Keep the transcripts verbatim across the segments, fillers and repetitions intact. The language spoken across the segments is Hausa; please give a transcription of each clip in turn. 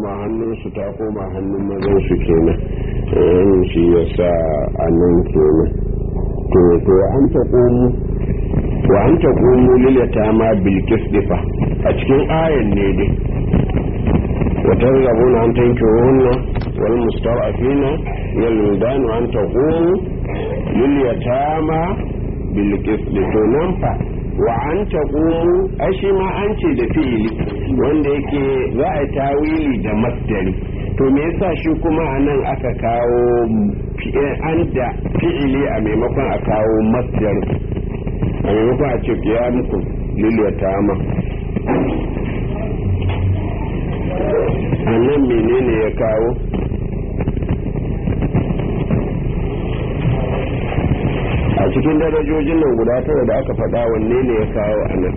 koma hannunsu ta koma hannun mazansu kenan shi ya sa a nan kenan to to an ta komu wa an ta komu lilata ma bilkis difa a cikin ayan ne dai wata rabuna an tanke wannan wal musta'afina yal mudan an ta komu lilata ma bilkis to nan fa wa an ta komu ai shi ma an ce da fi'ili wanda yake za a tawili da masdari to me yasa shi kuma anan aka kawo an da fi'ili a maimakon a kawo masdar a maimakon a ce kiyamuku lilwata ma anan menene ya kawo a cikin darajojin nan guda tara da aka faɗa wanne ne ya kawo anan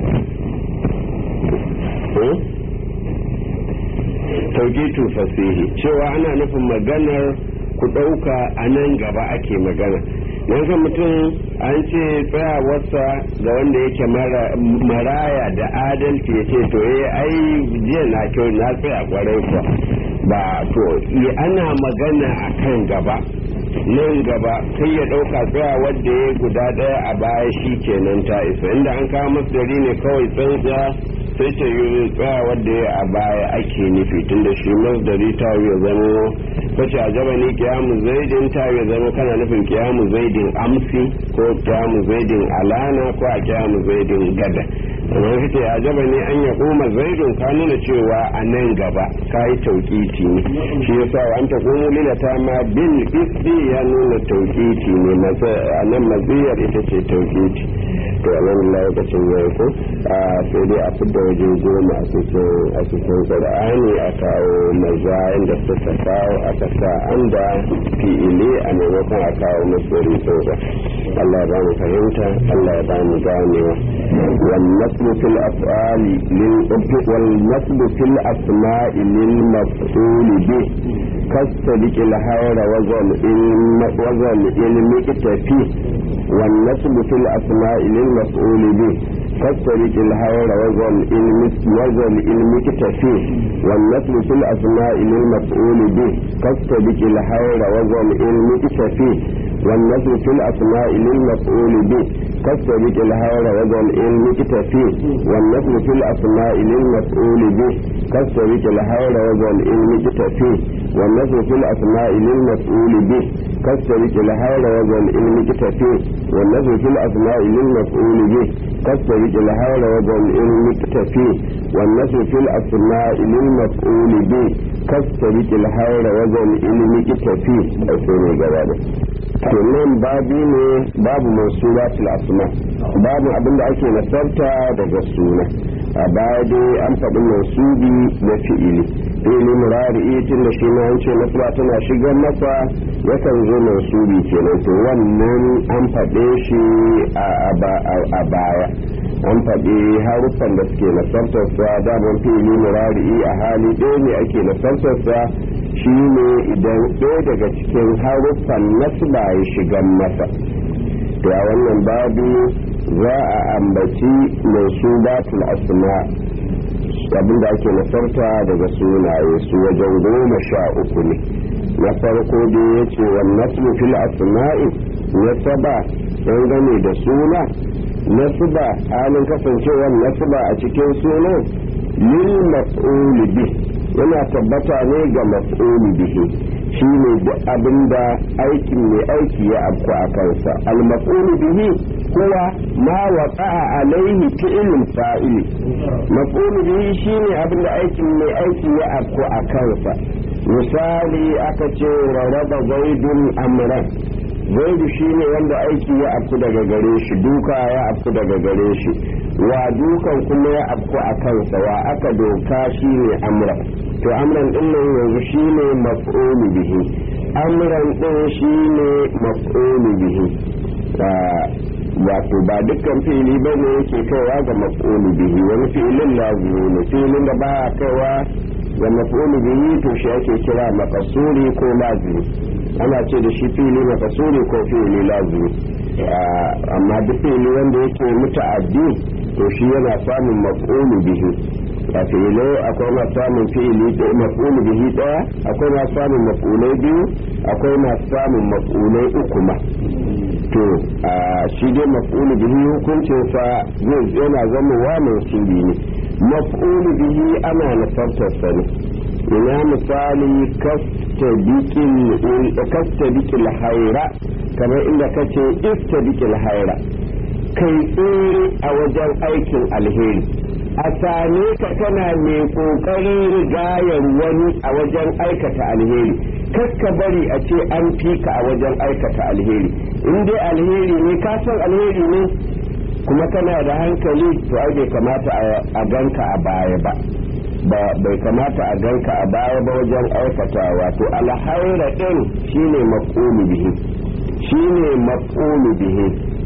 tauqitu fasihi cewa ana nufin maganar ku ɗauka a nan gaba ake magana nan kan mutum an ce tsayawarsa ga wanda yake maraya da adalci ya ce to eh ai jiya na kyau na tsaya kwarai kuwa ba to ana magana a kan gaba nan gaba kai ya ɗauka tsaya wadda ya guda ɗaya a baya shi kenan ta isa inda an kawo masdari ne kawai tsantsa sai ce yi tsaya wadda ya a baya ake nufi tunda shi masdari ta ya zama kwace a jaba ne kiyamu zaidin ta ya zama kana nufin kiyamu zaidin amsi ko kiyamu zaidin alana ko a kiyamu zaidin gada amma kace a jaba ne an ya koma zaidin ka nuna cewa a nan gaba ka yi tauƙiti ne shi yasa an ta komo lilata ma bil isbi ya nuna tauƙiti ne a nan maziyar ita ce tauƙiti to a nan lokacin ya ko sai dai a fidda wajen goma a cikin ƙur'ani a kawo maza inda suka kawo aka sa an da fi'ili a maimakon a kawo masori sauka Allah ya ba mu fahimta Allah ya ba mu ganewa wal nasbu fil af'ali lil wal nasbu fil asma'i lil maf'ul bi كالصديق الهير وزن وزن المكتفي والنسب في الأسماء للمفعول به كالصديق الهير وزن وزن المكتفي والنسب في الأسماء للمفعول به كالصديق الهير وزن المكتفي والنسب في الأسماء للمفعول به كالصديق الهير وزن المكتفي والنسب في الأسماء للمفعول به كالصديق الهير وزن المكتفي والنسب في الأسماء للمفعول به كالصديق الهير وزن المكتفي والنسب في الأسماء للمفعول به كالصديق الهير وزن المكتفي والنسب في الأسماء للمفعول به كالصديق الهير وزن المكتفي أسوني جوابه kenan babi ne babu mansuratul asma babu abin da ake nasarta daga suna a baya dai an faɗi mansubi na fi'ili fi'ili murari tun da shi ma an ce nasra tana shigar masa yakan zo mansubi kenan to wannan an faɗe shi a baya an faɗi haruffan da suke nasartarsa daman fi'ili murari a hali ɗaya ne ake nasartarsa shi ne idan ɗaya daga cikin haruffan nasba ya shiga masa to a wannan babu za a ambaci mansubatul asma abinda ake nasarta daga sunaye su wajen goma sha uku ne na farko da ya ce wan nasbu fil asma'i nasaba dangane da suna nasba halin kasancewar nasba a cikin sunan lil maf'ul bih yana tabbata ne ga maf'ul bihi shine duk abinda aikin mai aiki ya afku a kansa al maf'ul bihi kuwa ma waqa'a alaihi fi'lun fa'ili maf'ul bihi shine abinda aikin mai aiki ya afku a kansa misali aka ce raraba zaidun amran zaidu shine wanda aiki ya afku daga gare shi duka ya afku daga gare shi wa dukan kuma ya afku a kansa wa aka doka shine amran to amran din nan yanzu shine maf'ul bihi amran din shine maf'ul bihi wato ba dukkan fi'ili bane yake kaiwa ga maf'ul bihi wani fi'ilin lazimi ne fi'ilin da ba kaiwa ga maf'ul bihi to shi ake kira maqsuri ko lazimi ana ce da shi fi'ili maqsuri ko fi'ili lazimi amma duk fi'ili wanda yake muta'addi to shi yana samun maf'ul bihi a fi'ilai akwai masu samun fi'ili maf'ulu bihi daya, akwai masu samun maf'ulai biyu, akwai masu samun maf'ulai uku ma. to a shi dai maf'ulu bihi hukuncin sa zai yana zama wa mansubi ne. maf'ulu bihi ana nasartar sa ne. ina misali kastabiqil haira, kamar inda kace istabiqil haira, kai tsere a wajen aikin alheri. a same ka kana mai kokarin rigayar wani a wajen aikata alheri, kakka bari a ce an fi ka a wajen aikata alheri. in dai alheri ne ka san alheri ne kuma kana da hankali, to ai bai kamata a ganka a baya ba bai kamata a ganka a baya ba wajen aikata. wato alhaira din shine maf'ulu bihi shine maf'ulu bihi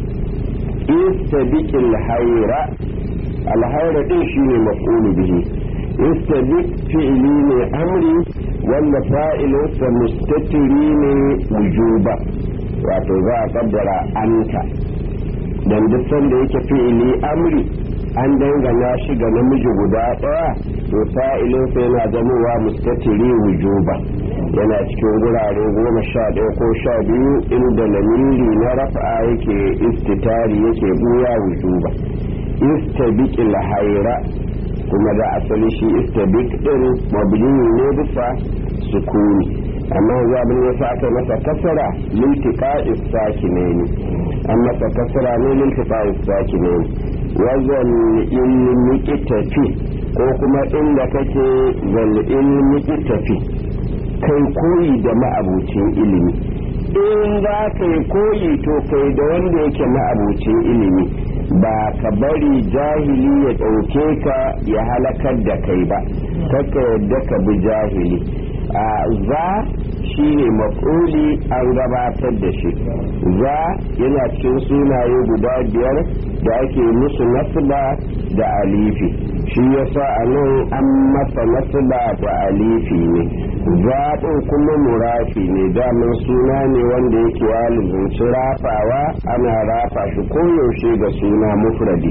istabiqil hayra, alhaira din shine maf'ulu bihi. istabiq fi'li ne amri wanda fa'ilinsa mustatiri ne wujuba, wato za a kaddara anta, dan duk sanda yake fi'ili amri an dangana shi ga namiji guda daya, to fa'ilinsa yana zamowa mustatiri wujuba. yana cikin gurare goma sha ɗaya ko sha biyu inda lamiri na rafa'a yake istitari yake buya wujuba. istabiqil hayra, kuma da asali shi istabiq din mabni ne bisa sukuni, amma zabin ya sa aka masa kasara liltiqa'is sakinaini, an masa kasara ne liltiqa'is sakinaini. wazan ilmi tafi, ko kuma inda kake zal ilmi tafi, kai koyi da ma'abucin ilimi. in za ka yi koyi to kai da wanda yake ma'abucin ilimi, ba ka bari jahili ya ɗauke ka ya halakar da kai ba, kaka yadda ka bi jahili. a za shi ne maf'uli an gabatar da shi. za yana cikin sunaye guda biyar da ake musu nasba da alifi, shi yasa a nan an masa nasba da alifi ne. zaɓin kuma murafi ne, daman suna ne wanda yake walizunci rafawa, ana rafa shi koyaushe ga suna mufradi.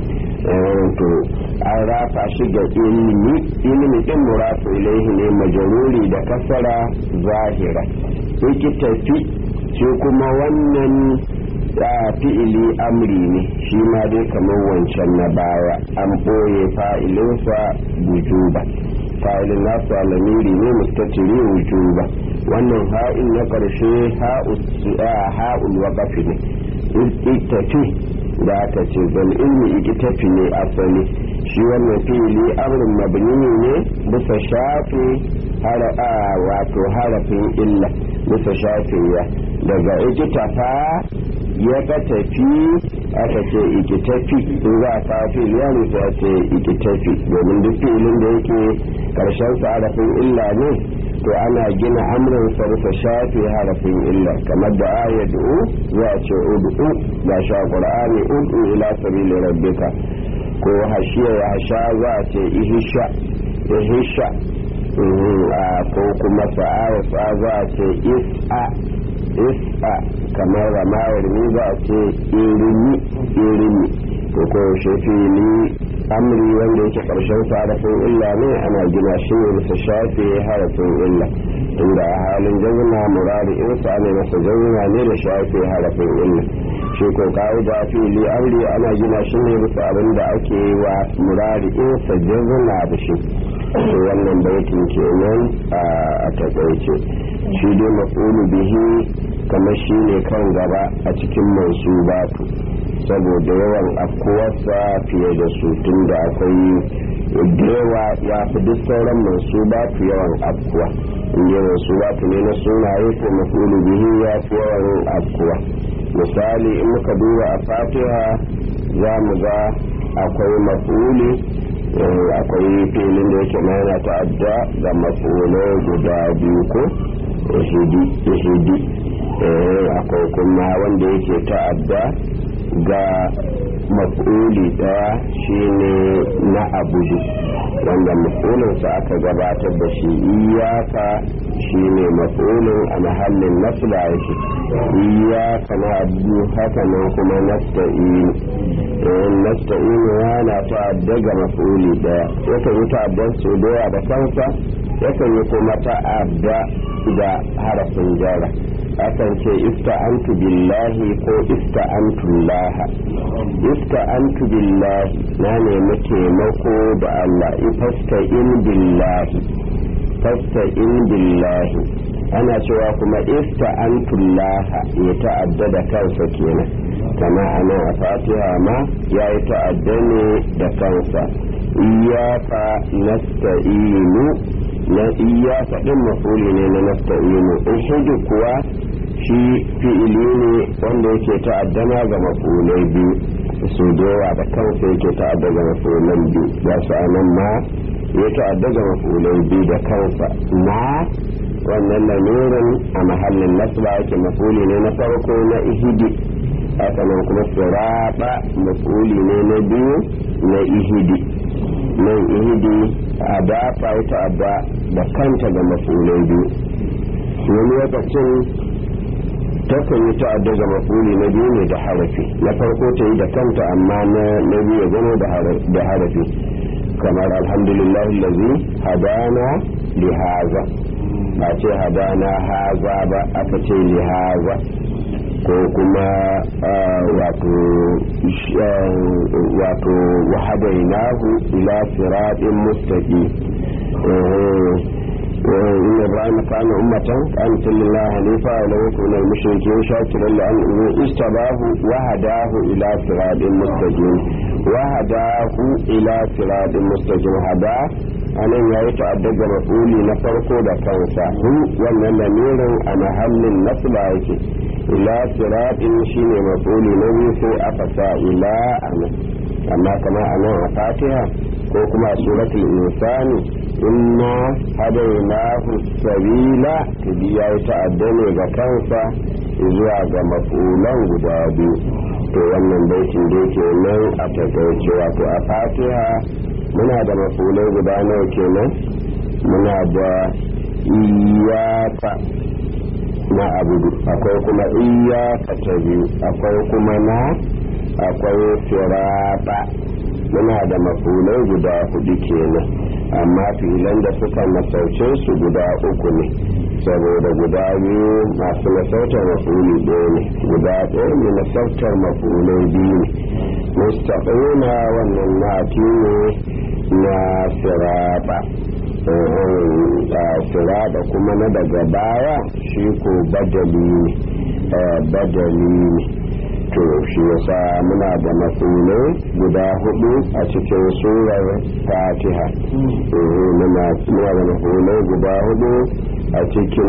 to an rafa shi ga ilimi, ilimi din murafu ilaihi ne majaruri da kasara zahira. yake tafi shi kuma wannan fi'ili amri ne, shi ma dai kamar wancan na baya an ɓoye fa'ilinsa wujuba. fa'ilin nasu alamiri ne mustatiri wujuba. wannan ha'in na ƙarshe ha'ul waƙafi ne. tafi da aka ce zan ilmi ikitafi ne asali, shi wannan fi'ili amrin mabni ne bisa shafi wato harafin illa, bisa shafi ya daga ikitafa ya ka tafi aka ce ikitafi. in za a kawo fi'ili ya nufi a ce ikitafi, domin duk fi'ilin da yake karshen sa harafin illa ne to ana gina amrin sa bisa shafi harafin illa, kamar da ayatu za a ce ud'u ga sha qur'ani ud'u ila sabili rabbika, ko hashiya ya sha za a ce ihisha ihisha, ko kuma sa'a sa za a ce is'a is'a, kamar ramayar ni za a ce irimi irimi. to ko shafi ni amri wanda yake karshen sa harafin illa ne ana gina shi ne bisa shafi harafin illa, inda a halin jazma murari in sa ne masa jazma ne da shafi harafin illa. shi ko kawo da fili amri ana gina shi ne bisa abin da ake wa murari in sa jazma da shi. to wannan baitin kenan a takaice. shi dai maf'ulu bihi kamar shi ne kan gaba a cikin mansubatu, saboda yawan afkuwarsa fiye da su, tun da akwai da yawa ya fi duk sauran mansubatu yawan afkuwa. inda mansubatu ne na sunaye ko maf'ulu bihi ya fi yawan afkuwa. misali in muka duba a fatiha za mu ga akwai maf'uli, akwai filin da yake mana ta'adda ga maf'ulai guda biyu ko ihidi, akwai kuma wanda yake ta'adda ga maf'uli daya shine na abudu, wanda maf'ulinsa aka gabatar da shi iyaka shine maf'ulin a mahallin nasla yake iyaka na abu, haka nan kuma nasta'in nasta'inu yana ta'adda ga maf'uli daya yakan yi ta'addar su daya da kansa yakan yi kuma ta'adda da harafin jara akan ce ista'antu billahi ko ista'antu laha ista'antu billahi na nemi taimako da Allah ifasta'in billahi fasta'in billahi ana cewa kuma ista'antu laha ya ta'adda da kansa kenan kama ana a fatiha ma ya yi ta'adda ne da kansa iyaka nasta'inu na iyaka din mafuli ne na nasta'inu in kuwa shi fi'ili ne wanda yake ta'addana ga mafulai biyu su dowa da kansa yake ta'adda ga mafulan biyu ya su anan ma ya ta'adda ga mafulai biyu da kansa na wannan lamirin a mahallin nasba yake mafuli ne na farko na ihidi hakanan kuma siraba mafuli ne na biyu na ihidi nan ihidi a dafa ya ta'adda da kanta ga mafulai biyu wani lokacin takan yi ta'adda ga mafuli na biyu ne da harafi na farko ta yi da kanta amma na biyu ya zama da harafi kamar alhamdulillah lazi hadana li haza ba ce hadana haza ba aka ce li haza ko kuma wato wahadainahu ila siratin mustaqim إن إبراهيم كان أمة قانتا لله حنيفا ولم يكن من المشركين شاكرا لأنه اجتباه وهداه إلى صراط مستقيم وهداه إلى صراط مستقيم هداه أنا يا يتعدى مفعولي نفرقه da kansa hu wannan lamirin a mahallin nasba yake ila siratin shine maf'uli na biyu sai aka sa ila ana amma kama ana a fatiha ko kuma a suratul insani inna hadainahu sabila tabi ya yi ta'adda ne ga kansa zuwa ga mafulan guda biyu to wannan baitin da yake nan a takaice wato a fatiha muna da mafulai guda nawa kenan muna da iyaka na abudu akwai kuma iyaka ta biyu akwai kuma na akwai sirata muna da mafulai guda hudu kenan amma filan da suka masauce su guda uku ne saboda guda biyu masu masautar mafuli ɗaya ne guda ɗaya ne masautar mafulai biyu ne mustaqina wannan nati ne na sirata sirata kuma na daga baya shi ko badali ne badali ne to shi yasa muna da mafulai guda hudu a cikin surar fatiha muna da mafulai guda hudu a cikin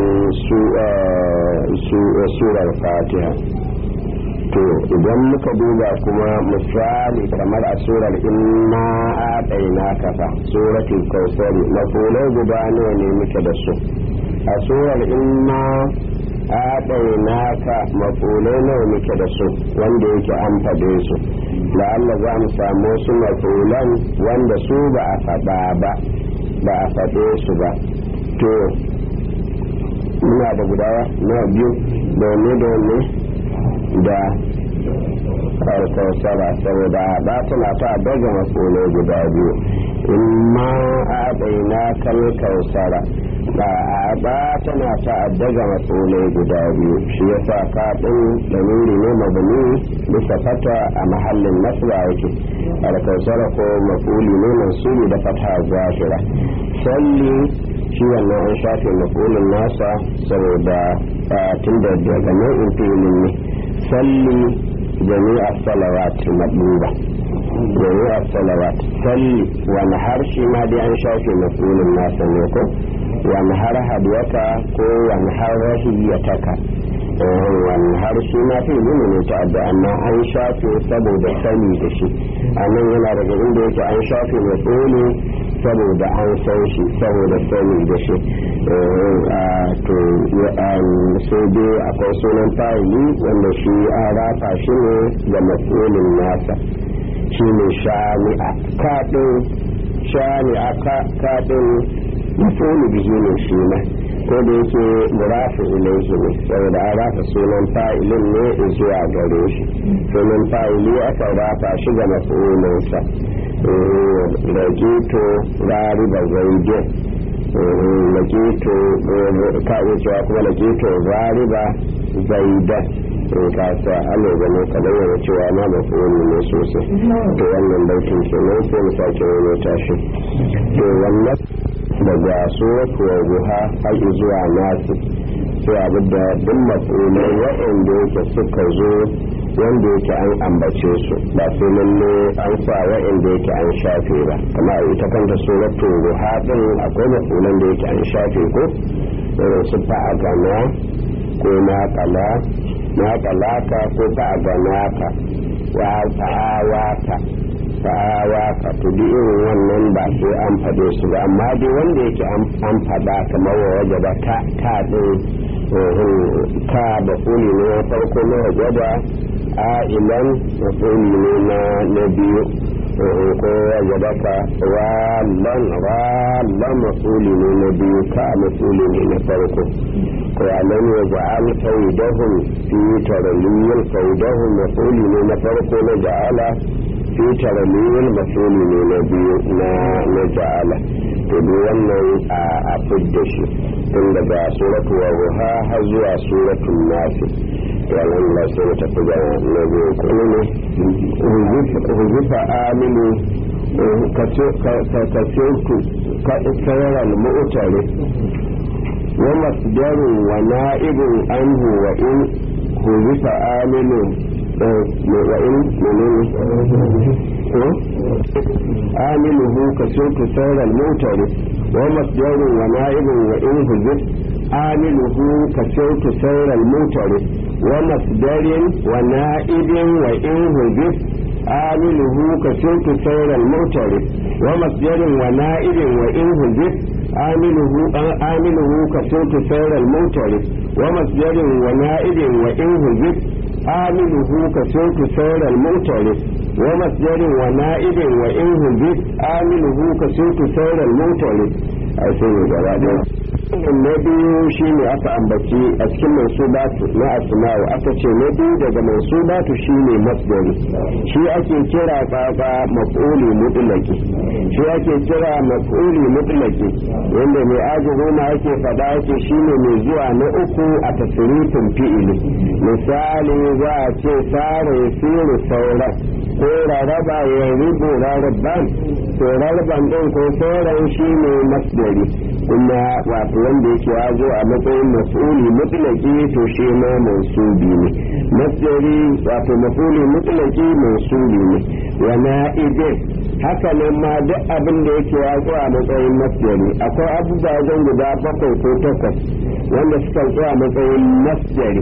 surar fatiha to idan muka duba kuma misali kamar a surar inna a ɗaina kafa suratul kausari mafulai guda nawa ne muke da su a surar inna a ɗainaka mafulai nawa muke da su wanda yake an faɗe su la'alla za mu samu su mafulan wanda su ba a faɗa ba ba a faɗe su ba to muna da guda na biyu domin domin da kausara saboda ba tana ta daga mafulai guda biyu in ma a ɗainaka kausara ba tana ta daga matsolai guda biyu shi ya sa kaɗin da nuri ne mabani bisa fata a mahallin nasra yake alkausara ko mafuli ne mansuri da fata zafira salli shi wannan an shafe mafulin nasa saboda tun da daga nau'in filin ne salli jami'a salawat maɗuba jami'a salawat salli wani harshe ma dai an shafe mafulin nasa ne ko wani har hadiyata ko wani har rahiyataka wani har shi na fi nuna ne ta'adda amma an shafe saboda sani da shi a nan yana daga inda yake an shafe mai tsoli saboda an san shi saboda sani da shi to sai dai akwai sunan fa'ili wanda shi an rafa shi ne ga matsolin nasa shi ne shani'a kaɗin shani'a kaɗin mafulu bihi ne shi ma ko da yake murafu ilaihi ne saboda an rafa sunan fa'ilin ne zuwa gare shi sunan fa'ili aka rafa shi ga mafulinsa ragito rariba zaidin lagito ka iya cewa kuma lagito rariba zaidan kasa alo gano kamar yana cewa na mafuli ne sosai to wannan baitin kenan sai mu sake wani tashi to wannan daga suratu wa duha har zuwa nasu sai abu da duk mafulai waɗanda yake suka zo wanda yake an ambace su ba sai lalle an sa waɗanda yake an shafe ba kama a ita kanta suratu duha din akwai mafulan da yake an shafe ko irin su fa'agana ko na kala na kalaka ko fa'aganaka wa fa'awaka fa'awaka to duk irin wannan ba sai an faɗe su ba amma dai wanda yake an faɗa kamar wa waje ba ta ta ɗin ka da kuli ne na farko na waje ba a ilan da kuli ne na biyu ko waje ba ka wallan wallan mafuli ne na biyu ka mafuli ne na farko ko alam ya ja'al kaidahum fi taraliyil kaidahum mafuli ne na farko na ja'ala fi taraliyil mafuli ne na biyu na na ja'ala to duk wannan a fidda shi tun daga suratu wa ruha har zuwa suratul nas to Allah sai ta tafi ga na biyu ko ne huzifa aminu ka ce ka ka ce ku ka tsayar al-mu'tari wa masdarun wa na'ibun anhu wa in huzifa aminu wa in menene عامله كسوت سير الموتر ومصدر ونائب وإن هزف عامله كسوت سير الموتر ومصدر ونائب وإن هزف عامله كسوت سير الموتر ومصدر ونائب وإن هزف عامله عامله كسوت سير الموتر ومصدر ونائب وإن هزف عامله كسوت سير الموتر ومصدر ونائب وإن هزف عامله كسوت سير الموتر أسير جوابه na biyu shi ne aka ambaci a cikin mansubatu na asma'u aka ce na biyu daga mansubatu shi ne masdari shi ake kira kaga maf'uli mutlaki shi ake kira maf'uli mutlaki wanda mai ajihu ma ake fada yake shi ne mai zuwa na uku a tasirifin fi'ili misali za a ce fara ya siru sauran ko raraba ya ribu rarraban to rarraban din ko sauran shi ne masdari kuma wato wanda yake ya zo a matsayin maf'uli mutlaki to shi ma mansubi ne masdari wato maf'uli mutlaki mansubi ne wa na'ibin haka nan ma duk abin da yake ya zo a matsayin masdari akwai abubuwa zan guda bakwai ko takwas wanda suka zo a matsayin masdari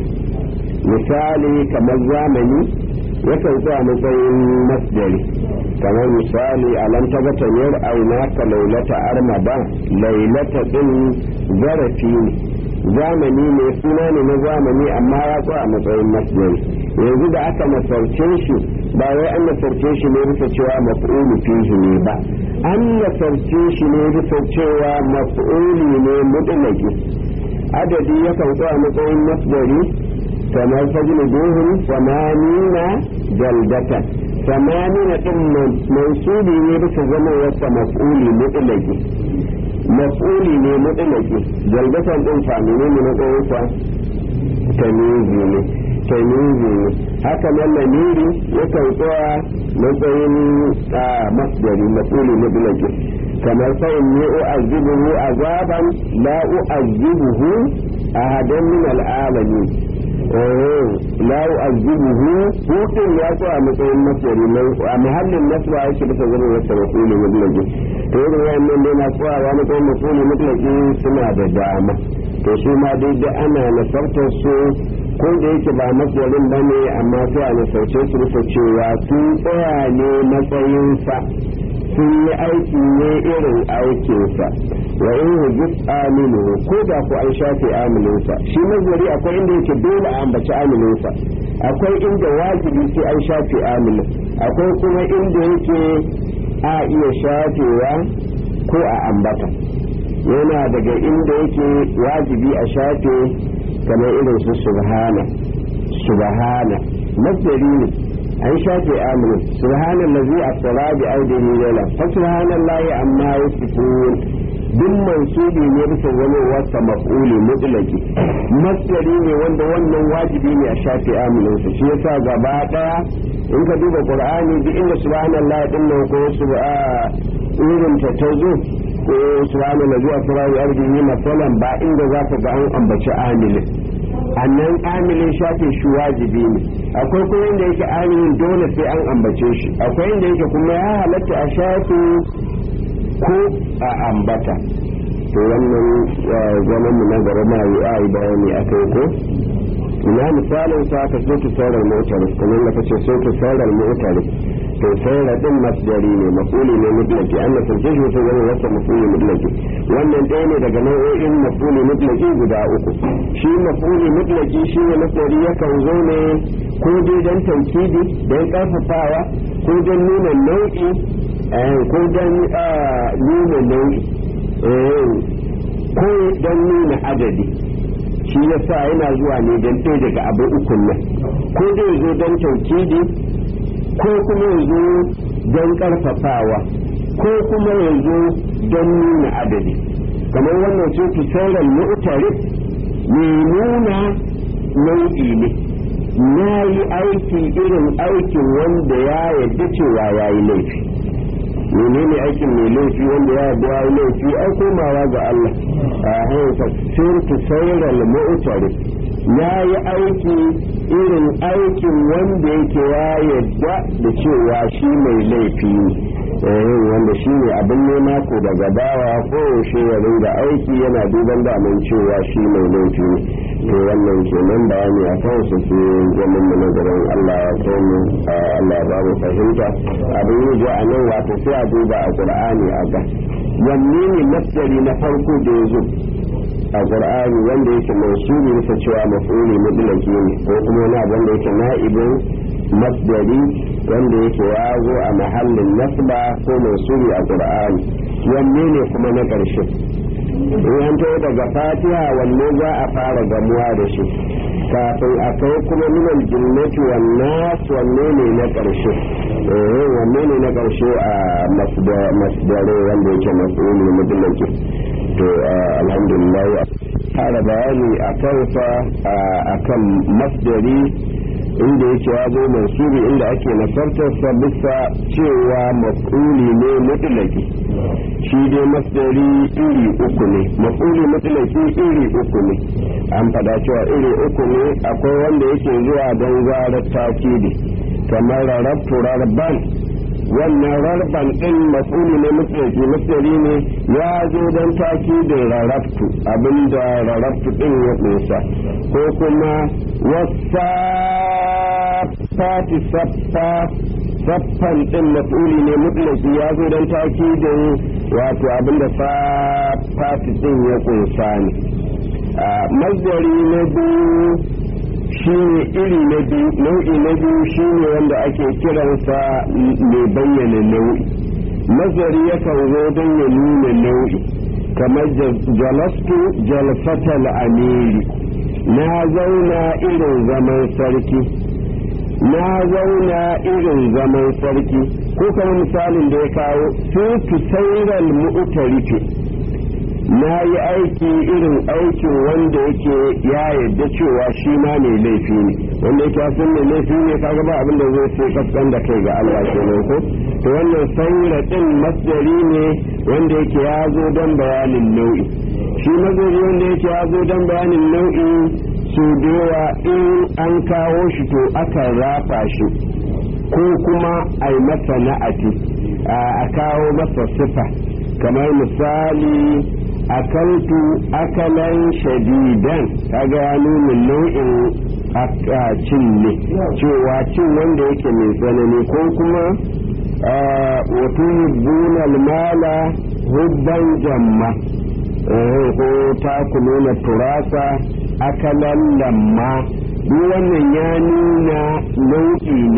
misali kamar zamani yakan zo a matsayin masdari kamar misali alam ta gata yar aina ka lailata armada lailata din zarafi ne zamani ne suna ne na zamani amma ya zo a matsayin masdari yanzu da aka nasarce shi ba wai an nasarce shi ne bisa cewa maf'ulu fihi ne ba an nasarce shi ne bisa cewa maf'uli ne mutlaqi adadi yakan zo a matsayin masdari kamar fajliduhum samanina jaldatan samanina din mansubi ne bisa zama wata maf'uli mutlaqi maf'uli ne mutlaqi jaldatan din famine ne na tsawonsa tamizi ne tamizi ne haka nan lamiri yakan tsaya matsayin masdari maf'uli mutlaqi kamar fa inni u'azzibuhu azaban la u'azzibuhu ahadan min al'alamin la u'azzibuhu hutun ya so a matsayin masdari ne a mahallin nasba yake bisa zama wata maf'uli mutlaqi to irin wannan dai na tsawa matsayin maf'uli mutlaqi suna da dama to su ma dai da ana nasartar su ko da yake ba masdarin bane amma sai a nasarce su bisa cewa sun tsaya ne matsayinsa sun yi aiki ne irin aikinsa wa in hujjus aminu ko da ku an shafe amininsa shi nazari akwai inda yake dole a ambaci amininsa akwai inda wajibi sai an shafe aminin akwai kuma inda yake a iya shafewa ko a ambata yana daga inda yake wajibi a shafe kamar irin su subhana subhana masdari ne an shafe amrin subhanallazi asra bi aidihi layla fa subhanallahi amma yasifun duk mansubi ne bisa wani wasa maf'uli mutlaki masdari ne wanda wannan wajibi ne a shafe amrin sa shi yasa gaba daya in ka duba qur'ani duk inda subhanallahi din nan ko subha irin ta tazo ko subhanallazi asra bi aidihi masalan ba inda za ka ga an ambaci amilin annan amilin shafe shi wajibi ne akwai kuma inda yake amilin dole sai an ambace shi akwai inda yake kuma ya halatta a shafe ko a ambata to wannan zaman mu na gaba ma yi ai bayani akai ko ina misalin sa ka so ta saurar motar kuma da kace so ta saurar motar to saurar din masdari ne mafuli ne mutlaki an nasarce shi ta zama wasa mafuli mutlaki wannan ɗaya ne daga nau'o'in mafuli mutlaki guda uku shi mafuli mutlaki shi ne masdari yakan zo ne ko dai dan taukidi dan karfafawa ko dan nuna nau'i ko dan nuna nau'i ko dan nuna adadi shi yasa yana zuwa ne dan ɗaya daga abu ukun nan ko dai zo dan taukidi ko kuma ya zo don karfafawa ko kuma ya zo don nuna adadi kamar wannan ce fi sauran mu'tarif mai nuna nau'i ne na yi aiki irin aikin wanda ya yarda cewa ya yi laifi menene aikin mai laifi wanda ya yarda ya yi laifi ai komawa ga Allah a hanyar sirtu sauran mu'tarif ya yi aiki irin aikin wanda yake ya yadda da cewa shi mai laifi ne wanda shi ne abin nema ko daga bawa ko yaushe ya ringa aiki yana duban daman cewa shi mai laifi ne to wannan kenan bayani a kan su su zaman mu nazarin Allah ya kai mu Allah ya ba mu fahimta abin yi ji a nan wato sai a duba a Qur'ani a ga wanne ne masdari na farko da ya zo a qur'ani wanda yake mansubi bisa cewa maf'uli mutlaqi ne ko kuma wani abu wanda yake na'ibin masdari wanda yake ya zo a mahallin nasba ko mansubi a qur'ani wanne ne kuma na karshe in an tawo daga fatiha wanne za a fara gamuwa da shi kafin a kai kuma minal jinnati wan nas wanne ne na karshe eh wanne ne na karshe a masdare wanda yake maf'uli mutlaqi to alhamdulillah fara bayani a kansa a kan masdari inda yake ya zo mansubi inda ake nasartarsa bisa cewa maf'uli ne mutlaki shi dai masdari iri uku ne maf'uli mutlaki iri uku ne an fada cewa iri uku ne akwai wanda yake zuwa don zarar takidi kamar rarrabtu rarban wannan rarban din maf'uli ne mutlaki masdari ne ya zo don takidin rarrabtu abinda rarrabtu din ya kunsa ko kuma wasafati saffa saffan din maf'uli ne mutlaki ya zo don takidin wato abinda safati din ya kunsa ne masdari na biyu shi ne iri na biyu nau'i na biyu shi ne wanda ake kiransa mai bayyana nau'i mazari yakan zo don ya nuna nau'i kamar jalastu jalfatal amiri na zauna irin zaman sarki na zauna irin zaman sarki ko kuma misalin da ya kawo su saural mu'tarifi na yi aiki irin aikin wanda yake ya yarda cewa shi ma mai laifi ne wanda yake san mai laifi ne kaga ba abin da zai sai kaskan da kai ga Allah kenan ko to wannan saura din masdari ne wanda yake ya zo don bayanin nau'i shi mazari wanda yake ya zo don bayanin nau'i su da in an kawo shi to aka rafa shi ko kuma a yi masa na'ati a kawo masa sifa kamar misali akaltu akalan shadidan kaga ya nuna nau'in cin ne cewa cin wanda yake mai tsanani ko kuma wato bunal mala hubban jamma ko ta nuna turasa akalan lamma duk wannan ya nuna nau'i ne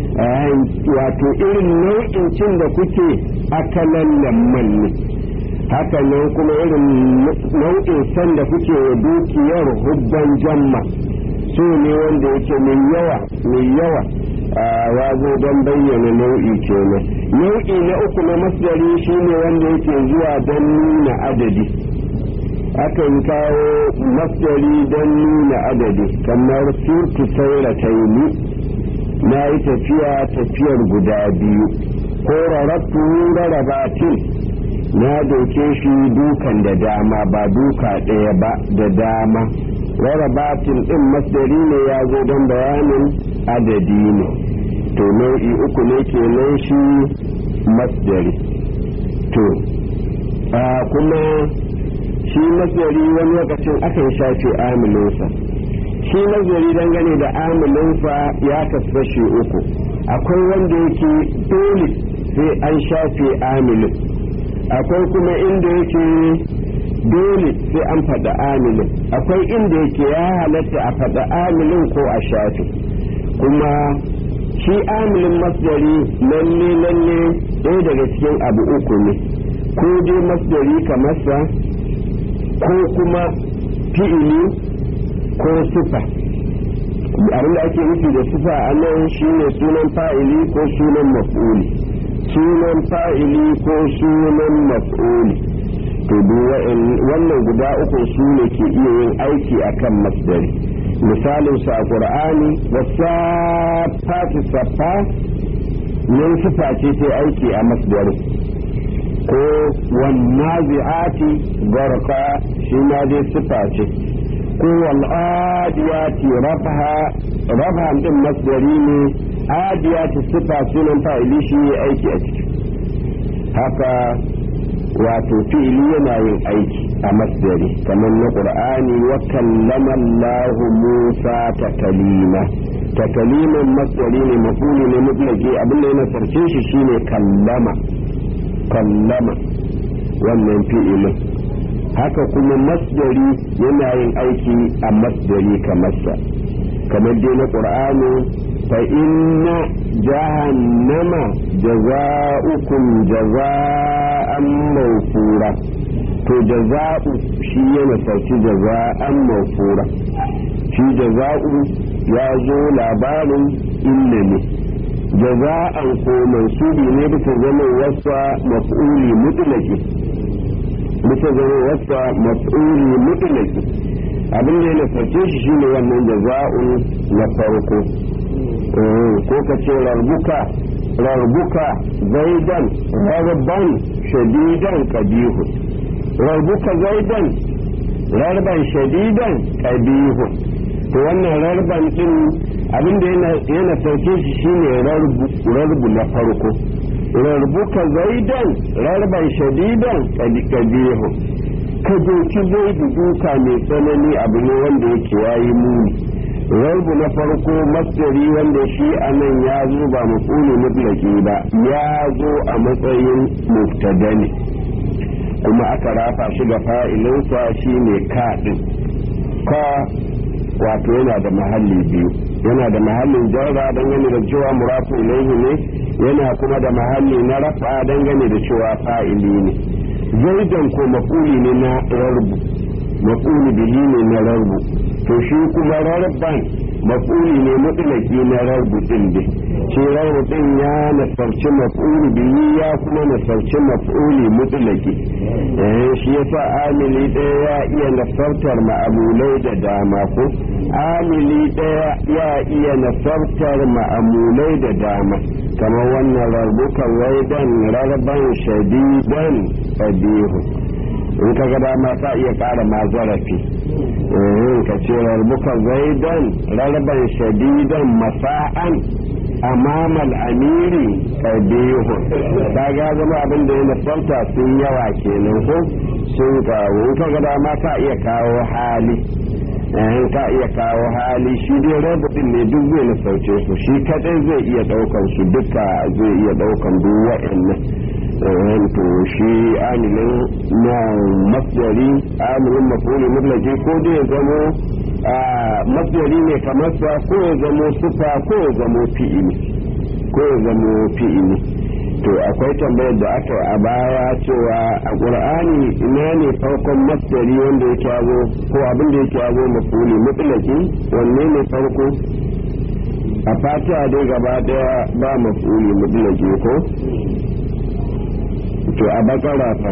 wato irin nau'in cin da kuke akalan lamman ne haka nan kuma irin nau'in san da kuke wa dukiyar hubban jamma su ne wanda yake mai yawa mai yawa ya zo don bayyana nau'i kenan. Nau'i na uku na masdari shine wanda yake zuwa don nuna adadi, akan kawo masdari don nuna adadi kamar surtu saurataini, na yi tafiya tafiyar guda biyu, ko rarabtu rarabatin, na doke shi dukan da dama ba duka ɗaya ba da dama. rarabatin ɗin masdari ne ya zo don bayanin adadi ne. To nau'i uku ne kenan shi masdari. To kuma shi masdari wani lokacin akan shafe amilinsa. Shi masdari dangane da amilinsa ya kasashe uku, akwai wanda yake dole sai an shafe amilin, akwai kuma inda yake dole sai an faɗa amilin, akwai inda yake ya halatta a faɗa amilin ko a shafe. Kuma shi amilin masdari lalle lalle ɗaya daga cikin abu uku ne, ko dai masdari kamar sa, ko kuma fi'ili ko sifa. Abinda ake nufi da sifa a nan shine sunan fa'ili ko sunan maf'uli, sunan fa'ili ko sunan maf'uli. To wannan guda uku su ne ke iya yin aiki akan masdari. Misalin sa a Qur'ani wasafati safa, yin sifa ce ta aiki a masdari. Ko wannazi'ati garqa, shi ma dai sifa ce. Ko wal'adiyati rafaha, rafahan din masdari ne, adiyati sifa sunan fa'ili shi ne aiki a ciki. Haka wato fi'ili yana yin aiki a masdari kamar na Qur'ani wa kallama Allahu Musa takalima. Takaliman masdari ne, mafuli ne mutlaqi, abinda yana sarce shi shine kallama, kallama wannan fi'ilin. Haka kuma masdari yana yin aiki a masdari kamar sa, kamar dai na Qur'ani fa inna jahannama jaza'ukum jaza'an mawfura. To jaza'u shi yana sarki jaza'an mawfura, shi jaza'u ya zo labarin inna ne, jaza'an ko mansubi ne bisa zama wasa maf'uli mutlaqi, bisa zama wasa maf'uli mutlaqi. Abin da yana sarki shi shine wannan jaza'un na farko. Ko ka ce rarbuka rarbuka zaidan rarban shadidan kabihu, rarbuka zaidan rarban shadidan kabihu. To wannan rarban din abinda yana yana sauke shi shine rarbu rarbu na farko, rarbuka zaidan rarban shadidan kabihu. Ka doki zaidu duka mai tsanani abu ne wanda yake yayi muni. Rarbu na farko masdari wanda shi anan ya zo ba maf'uli mutlaqi ba, ya zo a matsayin mubtada ne, kuma aka rafa shi ga fa'ilinsa shine ka din. Ka wato yana da mahalli biyu, yana da mahallin jarra dangane da cewa murafu ilaihi ne, yana kuma da mahalli na rafa dangane da cewa fa'ili ne. Zaidan ko maf'uli ne na rarbu, maf'uli bihi ne na rarbu. To shi kuma rarban maf'uli ne mutlaki na rarbu din dai, shi rarbu din ya nasarci maf'uli bihi ya kuma nasarci maf'uli mutlaki. Eh shi yasa amili ɗaya ya iya nasartar ma'amulai da dama, ko amili ɗaya ya iya nasartar ma'amulai da dama, kamar wannan rarbukan waidan rarban shadidan qabihu. In ka ga dama ka iya ƙara ma zarafi, ka ce rarbuka zaidan rarban shadidan masa'an amamal amiri qabihu. ka ga zama abin da ya nasarta sun yawa kenan, ko sun kawo. In ka ga dama ka iya kawo hali, in ka iya kawo hali shi dai rabin ne duk zai nasarce su, shi kadai zai iya daukan su duka, zai iya daukan duk wa'annan. To shi amilin na masdari, amilin maf'uli mutlaqi, ko dai ya zamo masdari ne kamar sa, ko ya zamo sifa, ko ya zamo fi'ili, ko ya zamo fi'ili. to akwai tambayar da aka a baya cewa a ƙur'ani ina ne farkon masdari wanda yake yazo ko abin da yake yazo mafuli mutlaki wanne ne farko a fatiha dai gaba daya ba mafuli mutlaki ko to a bakara fa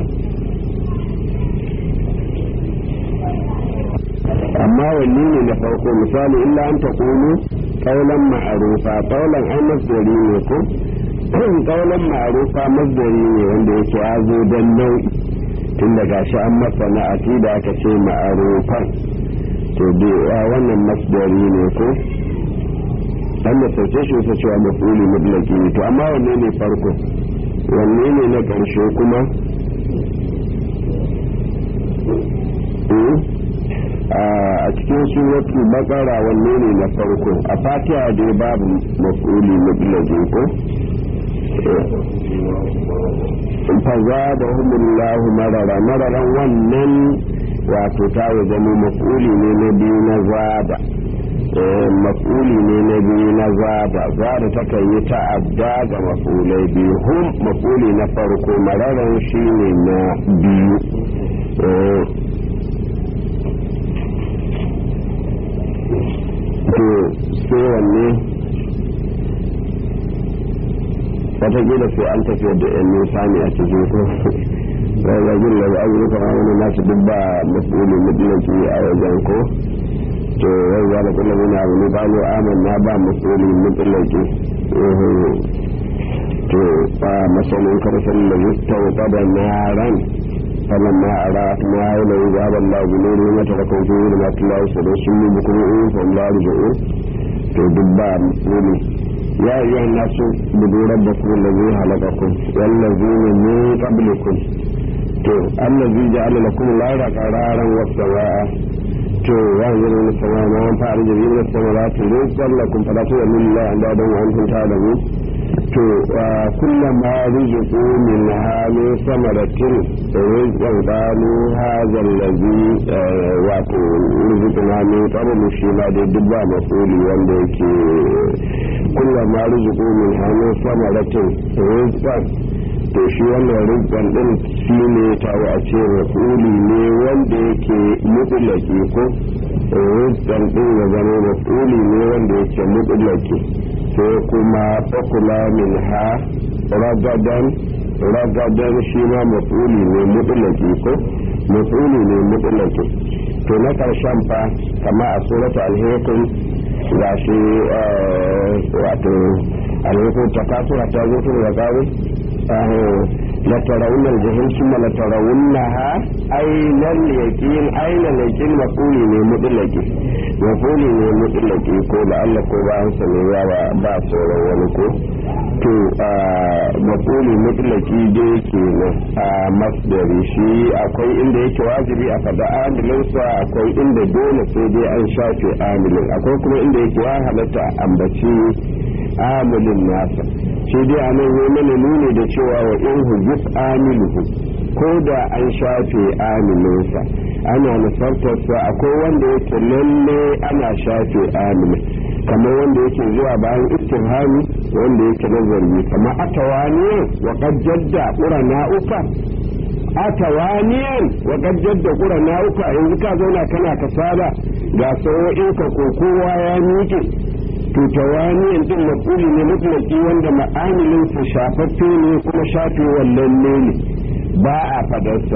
amma wanne ne na farko misali illa an taqulu qawlan ma'rufa qawlan ai masdari ne ko qawlan ma'rufa masdari ne wanda yake yazo dan nau'i tun daga shi an masa na da aka ce ma'rufan to dai wannan masdari ne ko dan da sauke shi sai cewa mafuli mutlaki ne to amma wanne ne farko wanne ne na karshe kuma a cikin suratul baqara wanne ne na farko a fatiha dai babu mafuli mutlaki ko fa zadahumullahu marara mararan wannan wato ta zama mafuli ne na biyu na zada mafuli ne na biyu na zada zada takan yi ta'adda ga mafulai biyu hum mafuli na farko mararan shine na biyu to sai wanne watakila sai an tafiya da yan nisa ne a cikin ko rarragin da an yi kama wani nasu duk ba mafuli mutlaki a wajen ko to yau ya da kullum yana wani balo amin na ba mafuli mutlaki to ba masanin karshen da yutta wuta da naran فلما أراد ما إلى إجابة الله بنوره وتركوا فيه لما الله وسلم سمي بكروه فالله رجعوه تدبى مسؤولي يا أيها الناس بدوا ربكم الذي خلقكم والذين من قبلكم الذي جعل لكم الأرض قرارا والسماء وأنزل من السماء ماء فأخرج به من الثمرات رزقا لكم فلا تؤمنوا لله أندادا وأنتم تعلمون to kullama rizqu min hali samaratin rizqan qalu hadha allazi wato rizquna min qablu shi ma da dubba mafuli wanda yake kullama rizqu min hali samaratin rizqan to shi wannan rizqan din shi ne ta wace mafuli ne wanda yake mutlaki ko rizqan din ya zama mafuli ne wanda yake mutlaki sai kuma fakula min ha ragadan ragadan shi ma mafuli ne mutulaki ko mafuli ne mutulaki to na karshen fa kama a surata alhekun ga shi wato alhekun ta kasura ta zo tun da kawai la tarawunna al-jahim thumma la tarawunnaha ayna al-yaqin ayna al-yaqin mafuli ne mutulaki mafuli ne mutulaki ko da Allah ko ba an sani ya ba ba sauran wani ko to mafuli mutulaki da yake a masdari shi akwai inda yake wajibi a faɗa amilinsa akwai inda dole sai dai an shafe amilin akwai kuma inda yake ya halatta ambaci amilin nasa shi dai a nan yi mana nuni da cewa wa in hujjus amiluhu ko da an shafe amilinsa ana nufartarsa akwai wanda yake lalle ana shafe amilin kamar wanda yake zuwa bayan istirhami wanda yake nazari kamar atawaniyan wa qad jadda qurana'uka atawaniyan wa qad jadda qurana'uka yanzu ka zauna kana kasala ga sawo'inka ko kowa ya miƙe to tawaniyan din mafuli ne mutlaki wanda ma'amilin sa shafaffe ne kuma shafe wallan ne ba a fadarsa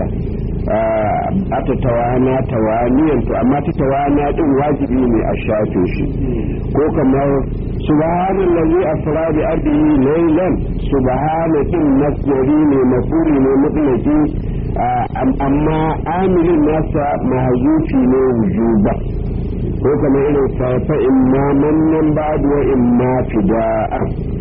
a ta tawana tawaniyan to amma ta tawana din wajibi ne a shafe shi ko kamar subhanallazi asra bi abdihi laylan subhana din masdari ne mafuli ne mutlaki amma amilin nasa mahzufi ne wujuba ko kamar irin fa imma mannan ba'du wa imma fida'a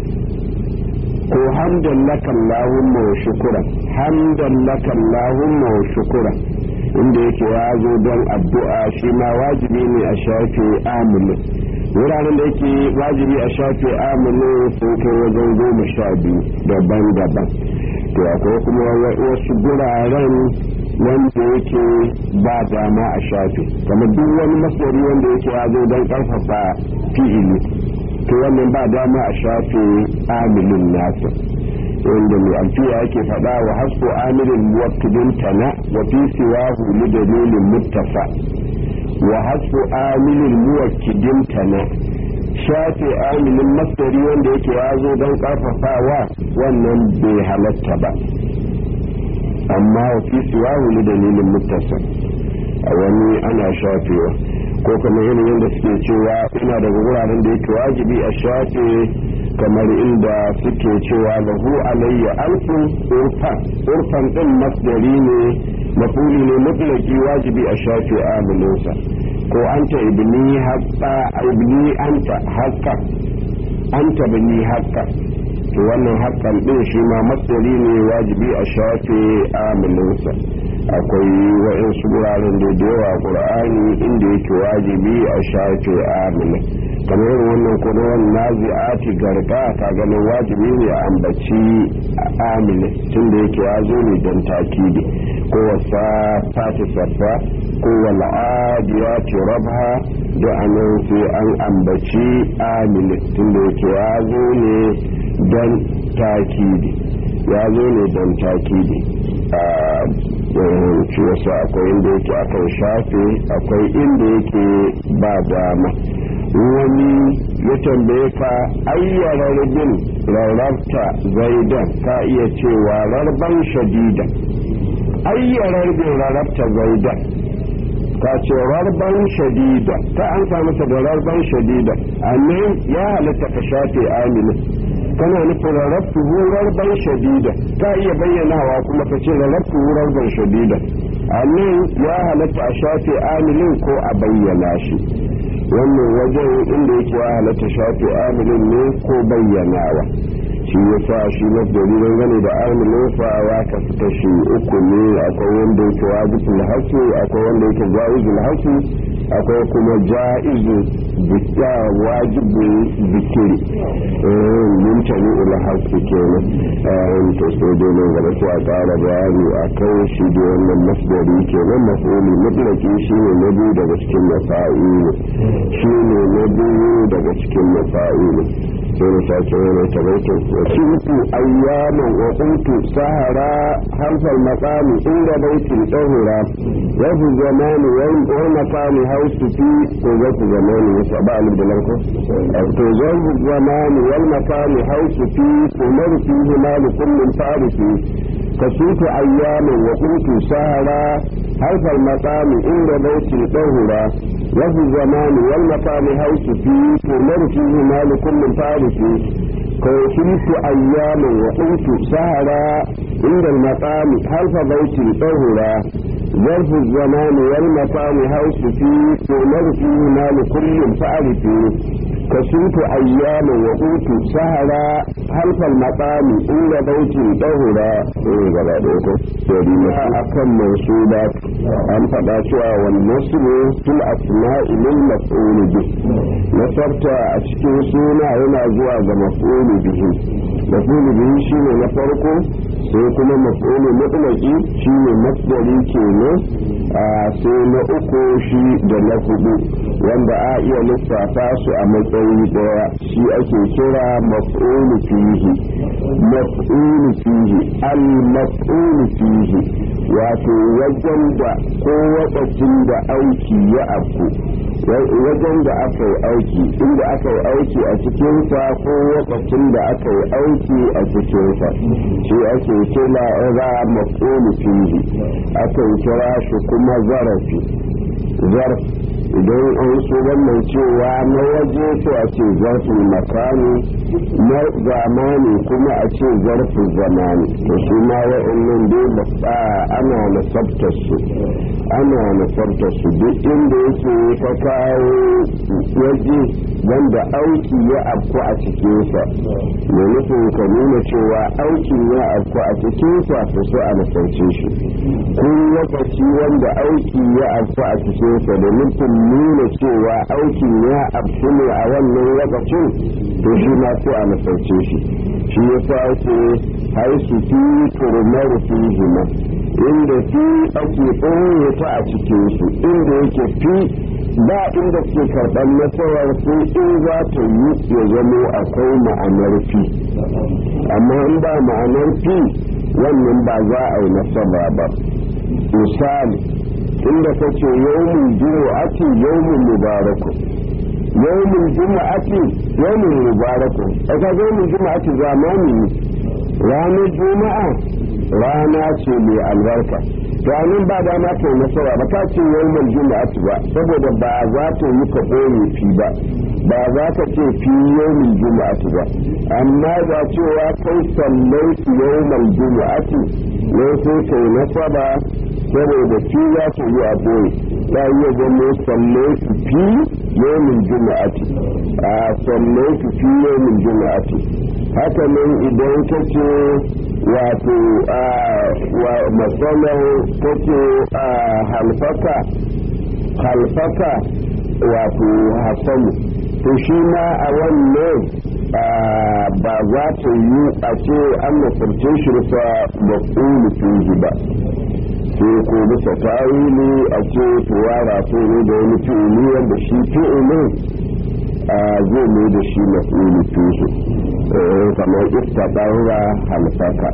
ko hamdan laka allahumma wa shukura hamdan laka allahumma wa shukura inda yake ya zo don addu'a shi ma wajibi ne a shafe amilin wuraren da yake wajibi a shafe amilin sun kai wajen goma sha biyu daban-daban to akwai kuma wasu guraren wanda yake ba dama a shafe kamar duk wani masdari wanda yake ya zo don karfafa fi'ili to wannan ba dama a shafe amilin nasa wanda mai alfiya yake faɗa wa hasbu amirin muwakkilin tana wa fi siwahu li dalilin muttafa wa hasbu amirin muwakkilin tana shafe amilin masdari wanda yake ya zo don karfafawa wannan bai halatta ba amma wa fi siwahu li dalilin muttafa a wani ana shafewa ko kamar irin yadda suke cewa ina daga wuraren da yake wajibi a shafe kamar inda suke cewa lahu alayya alfun urfan urfan din masdari ne mafuli ne mutlaki wajibi a shafe amilinsa ko anta ibni haqqa ibni anta haqqa anta bani haqqa to wannan haqqan din shi ma masdari ne wajibi a shafe amilinsa akwai wa'insu wuraren da da yawa qur'ani inda yake wajibi a shafe amilin kamar irin wannan kodowar nazi'ati garga ka ganin wajibi ne a ambaci amilin tun da yake ya zo ne don takidi ko wasa fati safa ko wal'adiyati rabha da anan sai an ambaci amilin tun da yake ya zo ne don takidi ya zo ne don takidi shi wasu akwai inda yake akan shafe akwai inda yake ba dama wani ya tambaye ka ayyarar bin rarrabta zaidan ka iya cewa rarban shadida ayyarar bin rarrabta zaidan ka ce rarban shadida ta an samu ta da rarban shadida amma ya halatta ka shafe aminin kana nufin rarrabtu rarban shadida ka iya bayyanawa kuma ka ce rarrabtu rarban shadida amma ya halatta a shafe aminin ko a bayyana shi wannan wajen inda yake ya halatta shafe aminin ne ko bayyanawa shi ya sa shi na dalilin gane da aminin sa ya kasu kashi uku ne akwai wanda yake wajibul hasu akwai wanda yake jaizul hasu akwai kuma jaizu bikya wajibul zikiri min tani ila hasu kenan to sai dai ne gaba sai a ƙara bayani akan shi da wannan masdari kenan mafuli mutlaki shi ne na biyu daga cikin mafa'ilu shi ne na biyu daga cikin mafa'ilu sai na sake wani tabaitin wasu ayyaman wa kuntu sahara harfar makami inda baitin tsahura wasu zamani wani makami hausu fi ko zasu zamani wasu ba alif da lanko to zasu zamani wani makami hausu fi ko marufi himalu kullum farisi كسوت أيام وقلت سهرا حيث المقام عند بيت الطهرة وفي الزمان والمقام حيث فيه تؤمر فيه مال كل فارس كسوت أيام وقلت سهرا عند المقام حيث بيت الطهرة ظرف الزمان والمقام حيث فيه تؤمر فيه مال كل فارس كسوت أيام وقلت سهرا حيث المقام عند بيت الطهرة gaba da yako sai na akan mansubat an faɗa cewa wal nasbu fil asma'i lil maf'ul bih nasarta a cikin suna yana zuwa ga maf'ul bihi maf'ul bihi shine na farko sai kuma maf'ul mutlaqi shine masdari kenan a sai na uku shi da na hudu wanda a iya lissafa su a matsayi daya shi ake kira maf'ul fihi maf'ul fihi al maf'ul fihi wato wajen da ko wakacin da aiki ya afku wajen da aka yi aiki inda aka yi aiki a cikinsa ko wakacin da aka yi aiki a cikinsa shi ake kira ra maf'ul fihi aka kira shi kuma zarafi zarf idan an so wannan cewa na waje sai a ce zarfin makani na zamani kuma a ce zarfin zamani to su ma wa'annan dai ba ana nasabtar su ana nasabtar su duk inda yake ka kawo waje wanda auki ya afku a cikinsa da nufin ka nuna cewa auki ya afku a cikinsa to sai a nasarce shi kun lokaci wanda auki ya afku a cikinsa da nufin nuna cewa aukin ya afku ne a wannan lokacin to shi ma sai a nasarce shi shi ya sa ce haisu fi turmar fi hima inda fi ake ɓoye ta a cikinsu inda yake fi ba inda ke karɓar nasarar sai in za ta yi ya zamo akwai ma'anar fi amma in ba ma'anar fi wannan ba za a yi nasaba ba misali inda kace yawmin jumu'ati yawmin mubaraku yawmin jumu'ati yawmin mubaraku aka yawmin jumu'ati zamani ranar juma'a rana ce mai albarka ranar ba dama ta yi nasara ba ta ce yawmin jumu'ati ba saboda ba za ta yi ka ɓoye fi ba ba za ka ce fi yawmin jumu'ati ba amma za cewa kai sallaitu yawmin jumu'ati ne sai kai nasaba saboda fi za ta yi a ɓoye ta iya zama sallaitu fi yawmin jumu'ati a sallaitu fi yawmin jumu'ati haka nan idan ka ce wato a matsalar ta ce a halfaka halfaka wato hasanu to shi ma a wannan ba za ta yi a ce an nasarce shi rufa maƙulu fiye ba sai ko bisa tawili a ce tuwara so ne da wani fi'ili wanda shi fi'ilin zai mai da shi maƙulu fiye kamar istaɓarwa halfaka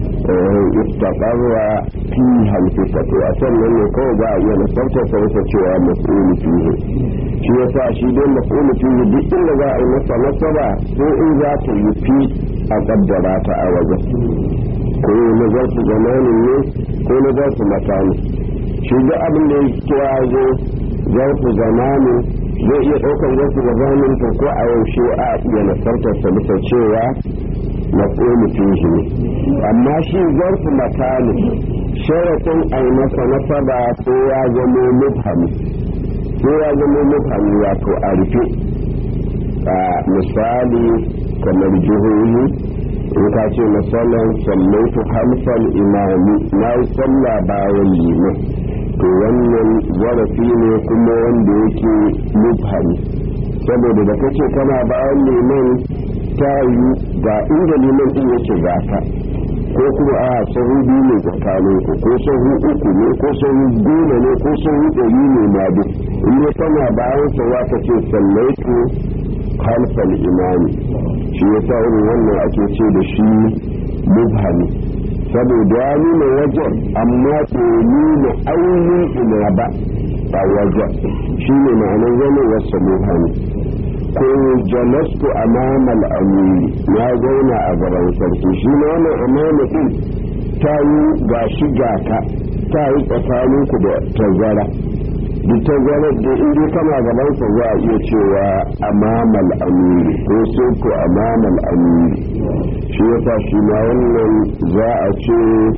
istaɓarwa fi halfika to a sannan ne kawai za a iya nasartar sa cewa maƙulu fiye shi ya sa shi dai maƙulu fiye duk inda za a yi masa nasaba sai in za ta yi fi a ƙaddara ta a wajen ko na zarfi zamanin ne ko na zarfi makani shi duk abin da ya kira zo zarfi zamanin zai iya ɗaukar zarfi zamanin to ko a yaushe a iya nasartar sa bisa cewa maƙulu fiye ne amma shi zarfi makani sharatin a yi masa nasaba ko ya zama mubhami sai ya zama mutane wato a rufe a misali kamar jihohi in ka ce misalan sallaitu hamsal imami na yi sallah bayan liman to wannan zarafi ne kuma wanda yake mubhami saboda da kace kana bayan liman ta yi ga inda liman din yake gata ko kuma a sahu biyu ne tsakanin ku ko sahu uku ne ko sahu goma ne ko sahu ɗari ne ma duk in ne kana bayan sa za ka ce sallaitu halfal imami shi ya sa irin wannan ake ce da shi mubhami saboda ya nuna wajen amma ko nuna ainihin ina ba a wajen shi ne ma'anar zama wasu mubhami ko jalastu amamal amiri na zauna a gaban sarki shi ne wannan amana din ta yi ga shi gaka ta yi tsakanin ku da tazara duk tazarar da inda kana gaban sa za a iya cewa amamal amiri ko sai ko amamal amiri shi yasa shi ma wannan za a ce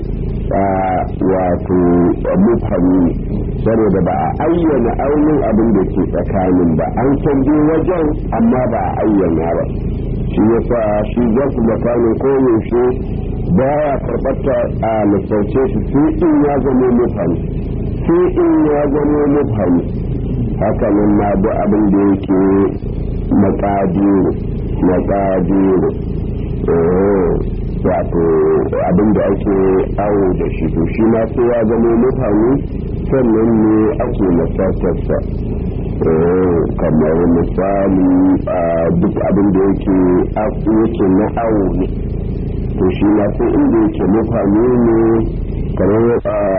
wato mufhami saboda ba a ayyana aunin abin da ke tsakanin ba an san dai wajen amma ba a ayyana ba shi yasa shi zafi makamin koyaushe ba ya karɓata a lissauce shi sai in ya zama mufhami sai in ya zama mufhami haka nan na da abin da yake makadiru makadiru wato abin da ake awo da shi to shi ma sai ya zama mutane sannan ne ake nasartarsa kamar misali duk abin da yake yake na awo ne to shi ma sai inda yake mutane ne kamar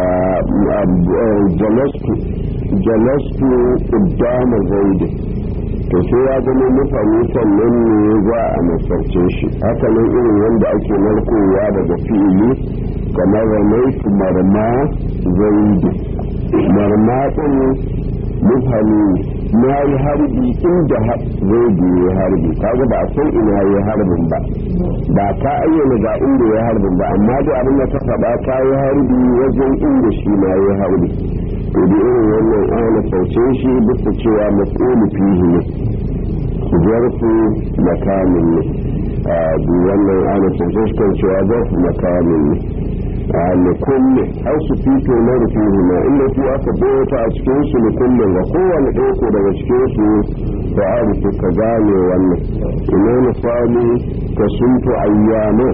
jalastu jalastu ƙuddama zaidi to sai ya zama mutane sannan ne za a nasarce shi haka nan irin wanda ake narkowa daga fili kamar ramaitu marma zaidi marma ɗin mutane na yi harbi inda zaidi ya harbi kaga ba a san ina ya harbin ba ba ka ayyana ga inda ya harbin ba amma da abin da ka faɗa ka yi harbi wajen inda shi ma ya harbi to da irin wannan ana sauce shi bisa cewa matsoli fihi ne zarfu makamin ne a duk wannan ana sauce shi kan cewa zarfu makamin ne a likulle har su fito na rufihi na inda su aka bota a cikin su likulle ga kowane ɗauko daga cikin su da a rufe ka gane wannan ina misali ka suntu ayyana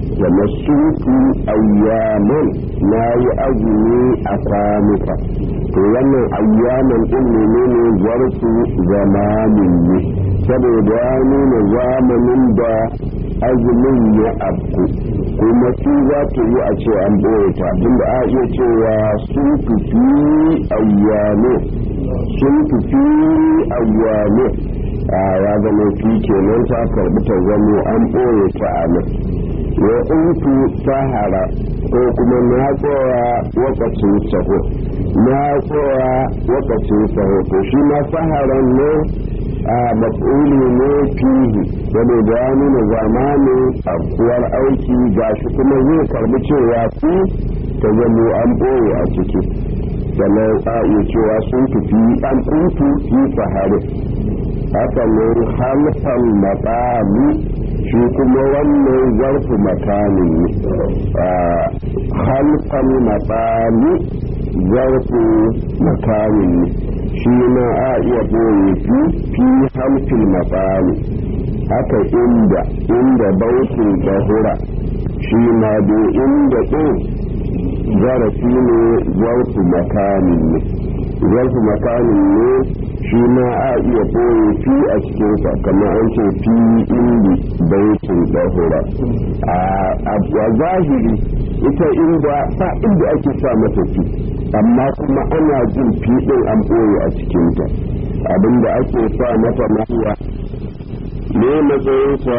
da masutu ayyaman na yi azumi a kwanuka to wannan ayyaman din ne ne zarfu zamanin ne saboda ya nuna zamanin da azumin ya afku kuma shi za ta yi a ce an ɓoye ta tunda a iya cewa sun tufi ayyame sun tufi ayyame a ya zama fi kenan ta karɓi ta zamo an ɓoye ta a nan ya untu sahara ko kuma na tsora wakacin saho na tsora wakacin saho to shi ma saharan ne a maf'uli ne fihi saboda ya nuna zamanin abuwar aiki ga shi kuma zai karbi cewa su ta zamo an ɓoye a ciki sannan a iya cewa sun tafi an kuntu fi sahari haka ne halfan matsami shi kuma wannan zarfu makanin ne halfan matsami zarfu makanin ne shi ma a iya ɓoye fi fi halfin matsami haka inda inda bautin zahura shi ma dai inda ɗin zarafi ne zarfu makanin ne zarfu makanin ne shi ma a iya ɓoye fi a cikinsa kamar an ce fi indi baitin zahura a zahiri ita inda ba inda ake sa mata fi amma kuma ana jin fi ɗin an ɓoye a cikinta abinda ake sa mata mahiya ne matsayinsa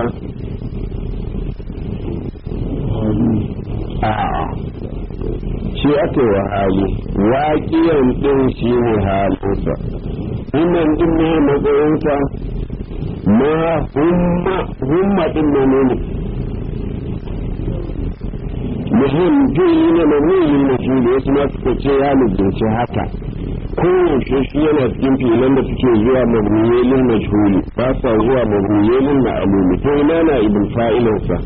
a shi ake wa hali waƙiyan ɗin shi ne halinsa wannan ɗin ne matsayinsa ma humma humma ɗin ne ne muhim fili ne na mili na shi da wasu masu kace ya lubinci haka koyaushe shi yana cikin filan da suke zuwa mabniyelin majhuli ba sa zuwa mabniyelin ma'alumi to ina na ibn fa'ilinsa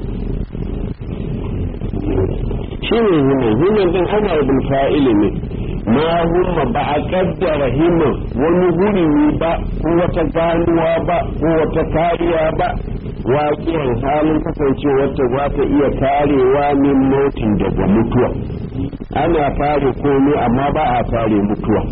shi ne himan himan din ana ibn fa'ili ne ma humma ba a kaddara himan wani hurumi ba ko wata ganuwa ba ko wata kariya ba waƙiyar halin kasancewarta za ta iya karewa min mautin daga mutuwa ana fare komai amma ba a fare mutuwa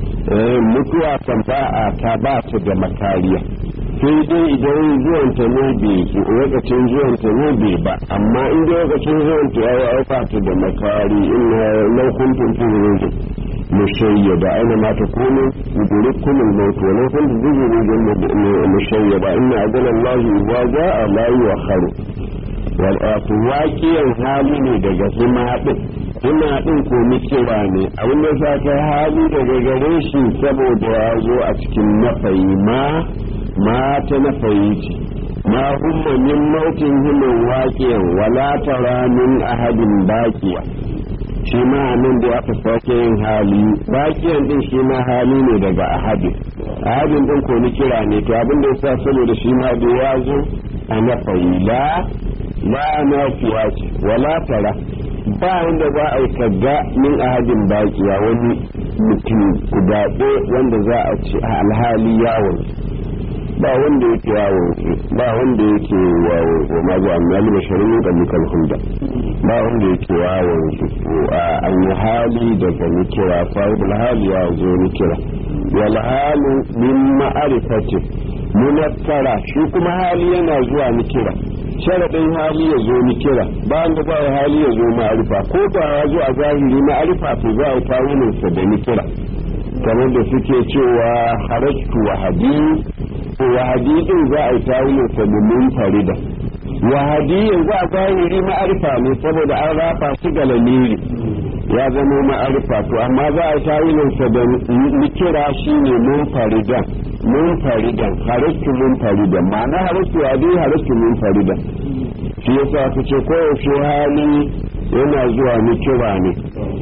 mutuwa kan ba a ta ba ta da makariya sai dai idan zuwanta ne bai lokacin zuwanta ne bai ba amma in dai lokacin zuwanta ya yi auka ta da makari ina laukuntun tuzuruzu mushayyada aina ma ta kone yudurikkum al-maut wa law kuntum tuzuruzu mushayyada inna ajala Allah idza jaa la yu'akhkharu wal atu waqiyan hali ne daga hima din hima din ko mikira ne abin da sa kai hali daga gare shi saboda ya zo a cikin nafayi ma ma ta nafayi ce ma humma min mautin himin waqiyan wala tara min ahadin baqiya shi ma nan da aka sake yin hali bakiyan din shi ma hali ne daga ahadin ahadin din ko ni kira ne to abin da yasa saboda shi ma da ya zo a nafayi la la nafiya ce wala tara ba wanda za a yi kaga min ahadin bakiya wani mutum guda wanda za a ci alhali yawon ba wanda yake yawon ba wanda yake yawon ko ma ji annali basharin da mukan hulda ba wanda yake yawon an yi hali daga nikira fa'idul hali ya zo nikira wal halu min ma'arifati munakkara shi kuma hali yana zuwa nikira sharadin hali ya zo nikira ba wanda ba hali ya zo ma'arifa ko da ya zo a zahiri ma'arifa to za a tawilin sa da nikira kamar da suke cewa harajtu wa hadith wahadi din za a yi tawilin sa da munfarida wahadi yanzu a zahiri ma'arifa ne saboda an rafa shi ga lamiri ya zama ma'arifa to amma za a yi tawilin sa da nikira shine munfaridan munfaridan harastu munfaridan ma'ana harastu wadi harastu munfaridan shi yasa su ce koyaushe hali yana zuwa nikira ne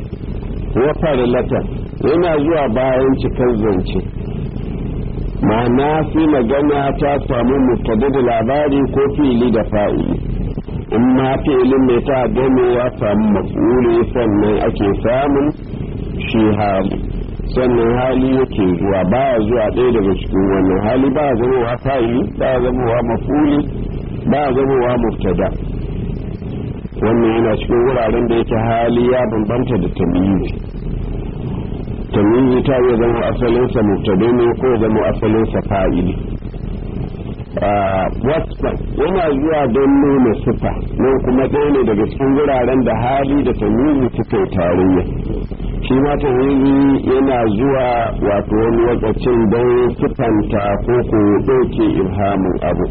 wa farilata yana zuwa bayan cikar zance ma'ana fi magana ta samu mubtada da labari ko fi'ili da fa'ili in ma fi'ilin mai ta gane ya samu maf'uli sannan ake samun shi hali sannan hali yake zuwa ba zuwa ɗaya daga cikin wannan hali ba zamowa fa'ili ba zamowa maf'uli ba zamowa mubtada wannan yana cikin wuraren da yake hali ya bambanta da tamyizi tamyizi ta yi zama asalinsa mubtada ne ko zama asalinsa fa'ili wasfan yana zuwa don nuna sifa nan kuma ɗaya ne daga cikin wuraren da hali da tamyizi suka yi tarayya shi ma tamyizi yana zuwa wato wani lokacin don sifanta ko ko ɗauke ilhamin abu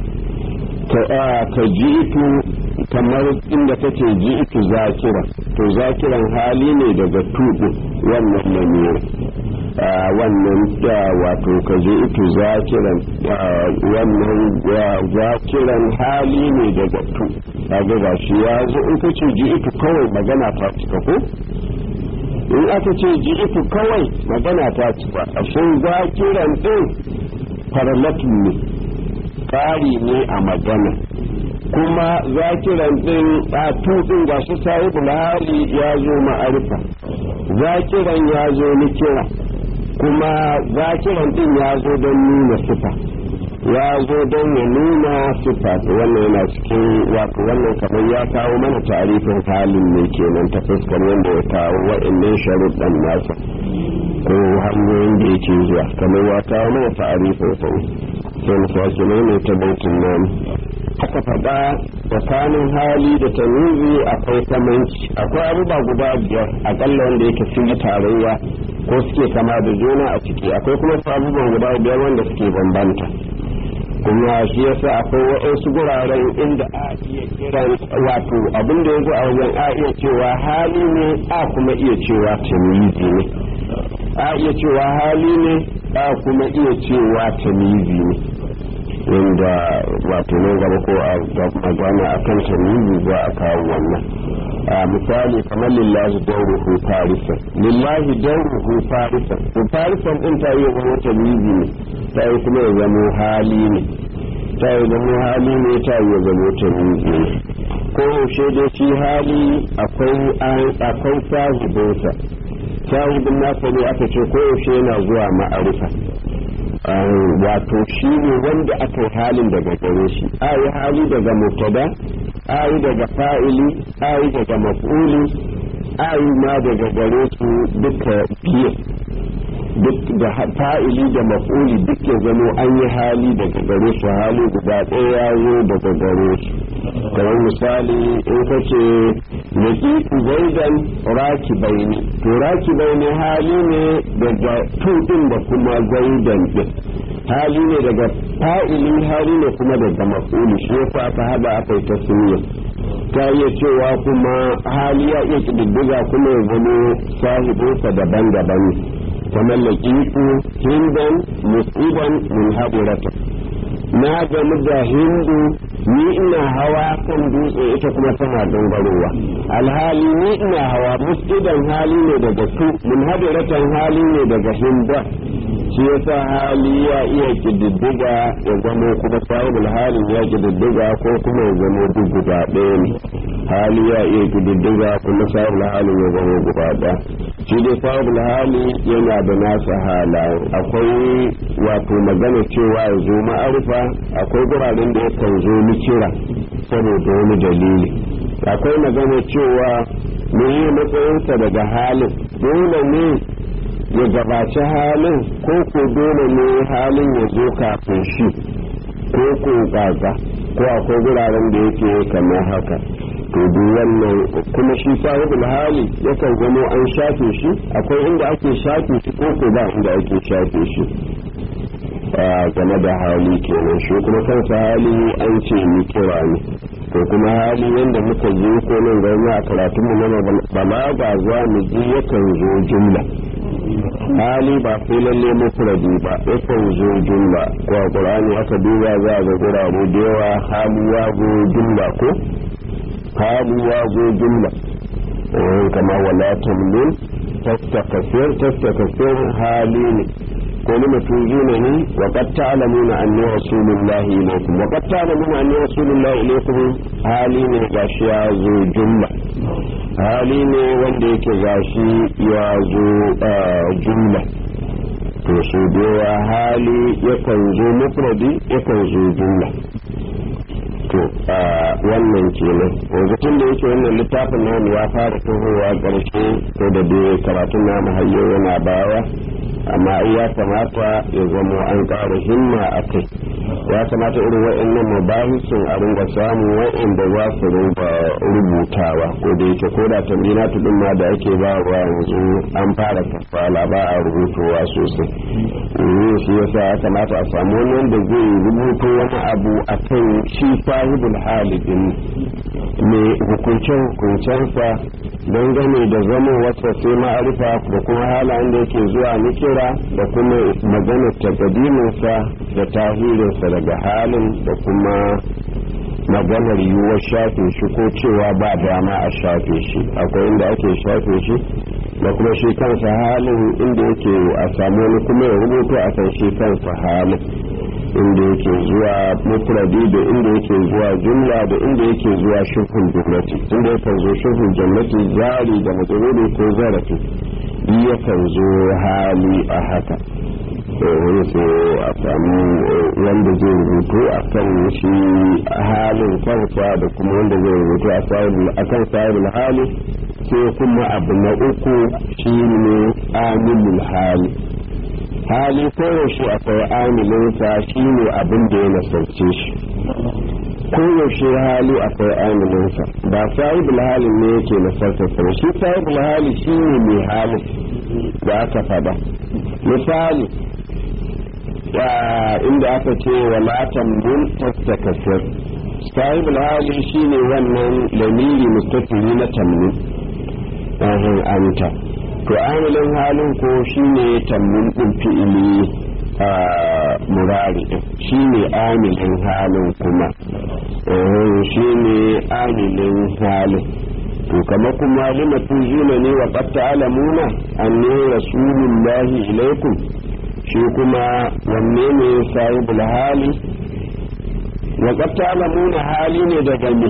ka ji'itu kamar inda kake ji'itu zakira to zakiran hali ne daga tuɗu wannan lamira wannan wato ka ji'itu zakiran wannan zakiran hali ne daga tu kaga ga shi ya zo in kace ji'itu kawai magana ta cika ko in aka ce ji'itu kawai magana ta cika ashe zakiran din faralatin ne ƙari ne a magana kuma zakiran din a tutsin ga shi sahibul hali ya zo ma'arifa zakiran ya zo ni kira kuma zakiran din ya zo don nuna sifa ya zo don ya nuna sifa wannan yana cikin wato wannan kamar ya kawo mana tarifin halin ne kenan ta fuskar wanda ya kawo wa'annan sharuɗan nasa ko hanyoyin da yake zuwa kamar ya kawo mana tarifin sa sai mu sake mai ta bautin nan aka faɗa tsakanin hali da tamyizi akwai kamanci akwai abubuwa guda biyar akalla wanda yake sun yi tarayya ko suke kama da juna a ciki akwai kuma abubuwan guda biyar wanda suke bambanta kuma shi yasa akwai waɗansu guraren inda a iya kiran wato abin da ya zo a wajen a iya cewa hali ne a kuma iya cewa tamyizi ne a iya cewa hali ne a kuma iya cewa tamyizi ne wanda wato nan gaba ko a magana a kan tamyizi za a kawo wannan a misali kamar lillahi dauruhu farisan lillahi dauruhu farisan to farisan din ta yi zama tamyizi ne ta yi kuma ya zama hali ne ta yi zama hali ne ta yi zama tamyizi ne ko yaushe dai shi hali akwai akwai sahibinsa sahibin nasa ne aka ce ko yaushe yana zuwa ma'arifa wato shi ne wanda aka yi halin daga gare shi a yi hali daga mubtada a yi daga fa'ili a yi daga maf'uli a yi ma daga gare su duka biyu duk da fa'ili da maf'uli duk ya zamo an yi hali daga gare su hali guda ɗaya ya zo daga gare su kamar misali in kace naqiqu zaidan rakibaini to rakibaini hali ne daga tudin da kuma zaidan din hali ne daga fa'ili hali ne kuma daga maf'uli shi yasa aka hada aka yi tasmiya ta iya cewa kuma hali ya iya kididdiga kuma ya zamo sahibinsa daban-daban kamar laqiqu hindan musiban min hadirata na gamu da hindu ni ina hawa kan dutse ita kuma tana gangarowa alhali ni ina hawa musjidan hali ne daga su min hadiratan hali ne daga hinda shi yasa hali ya iya kididdiga ya zama kuma sahibul halin ya kididdiga ko kuma ya zama duk guda ɗaya ne hali ya iya kididdiga kuma sahibul halin ya zama guda ɗaya shi dai sahibul hali yana da nasa halaye akwai wato magana cewa ya zo ma'arifa akwai guraren da yakan zo ni kira saboda wani dalili akwai magana cewa me yi matsayinsa daga halin dole ne ya gabaci halin ko ko dole ne halin ya zo kafin shi ko ko gaza ko akwai guraren da yake kamar haka to duk wannan kuma shi sahibul hali yakan zamo an shafe shi akwai inda ake shafe shi ko ko ba inda ake shafe shi game da hali kenan shi kuma kansa hali an ce ni kira ne to kuma hali yadda muka je ko nan gani a karatun mu na balaga za mu ji yakan zo jumla hali ba sai lalle mufradi ba yakan zo jumla ko a qur'ani aka duba za ga gurare da yawa hali ya zo jumla ko hali ya zo jumla kama wala tamlil tastakasir tastakasir hali ne ko lima tuzunani wa qad ta'lamuna anni rasulullahi ilaykum wa qad ta'lamuna anni rasulullahi ilaykum hali ne gashi ya zo jumla hali ne wanda yake gashi ya zo jumla to su da hali yakan zo mufradi yakan zo jumla to wannan kenan yanzu tun da yake wannan littafin namu ya fara tohowa ƙarshe ko da dai karatun namu hayyo yana baya amma ya kamata ya zama an ƙara himma a kai ya kamata irin wa'annan mubahisun a ringa samun wa'anda za su ringa rubutawa ko da yake ko da tambina tudun ma da ake ba wa yanzu an fara kafala ba a rubutowa sosai shi yasa ya kamata a samu wani wanda zai rubuto wani abu a kan shi sahibul halibin mai hukunce-hukuncensa don gane da zama wasa sai ma'arifa da kuma halayen da yake zuwa nikira da kuma maganar takadiminsa da tahirinsa daga halin da kuma maganar yiwuwar shafe shi ko cewa ba dama a shafe shi akwai inda ake shafe shi da kuma shi kansa halin inda yake a samu wani kuma ya rubuto a kan shi kansa halin inda yake zuwa mufradi da inda yake zuwa jumla da inda yake zuwa shirkun jumlati inda yakan zo shirkun jumlati zari da matsaloli ko zarafi yakan zo hali a haka wani so a samu wanda zai rubutu a kan shi halin kansa da kuma wanda zai rubutu a kan sahibul hali sai kuma abu na uku shi ne amilul hali hali koyaushe akwai amilinsa shi ne abin da ya nasarce shi koyaushe hali akwai amilinsa ba sahibul halin ne yake nasarta shi sahibul hali shi ne mai halin da aka fada misali inda aka ce wa matan mun tastakasir sahibul hali shi ne wannan lamiri mustafiri na tamnin ɗahin anta to amilin halin ko shine tammin din fi'ili a murari shine amilin halin kuma eh shine amilin halin to kama kuma lima tujuna ne wa qad ta'lamuna anni rasulullahi ilaykum shi kuma wanne ne sahibul hali wa qad ta'lamuna hali ne daga me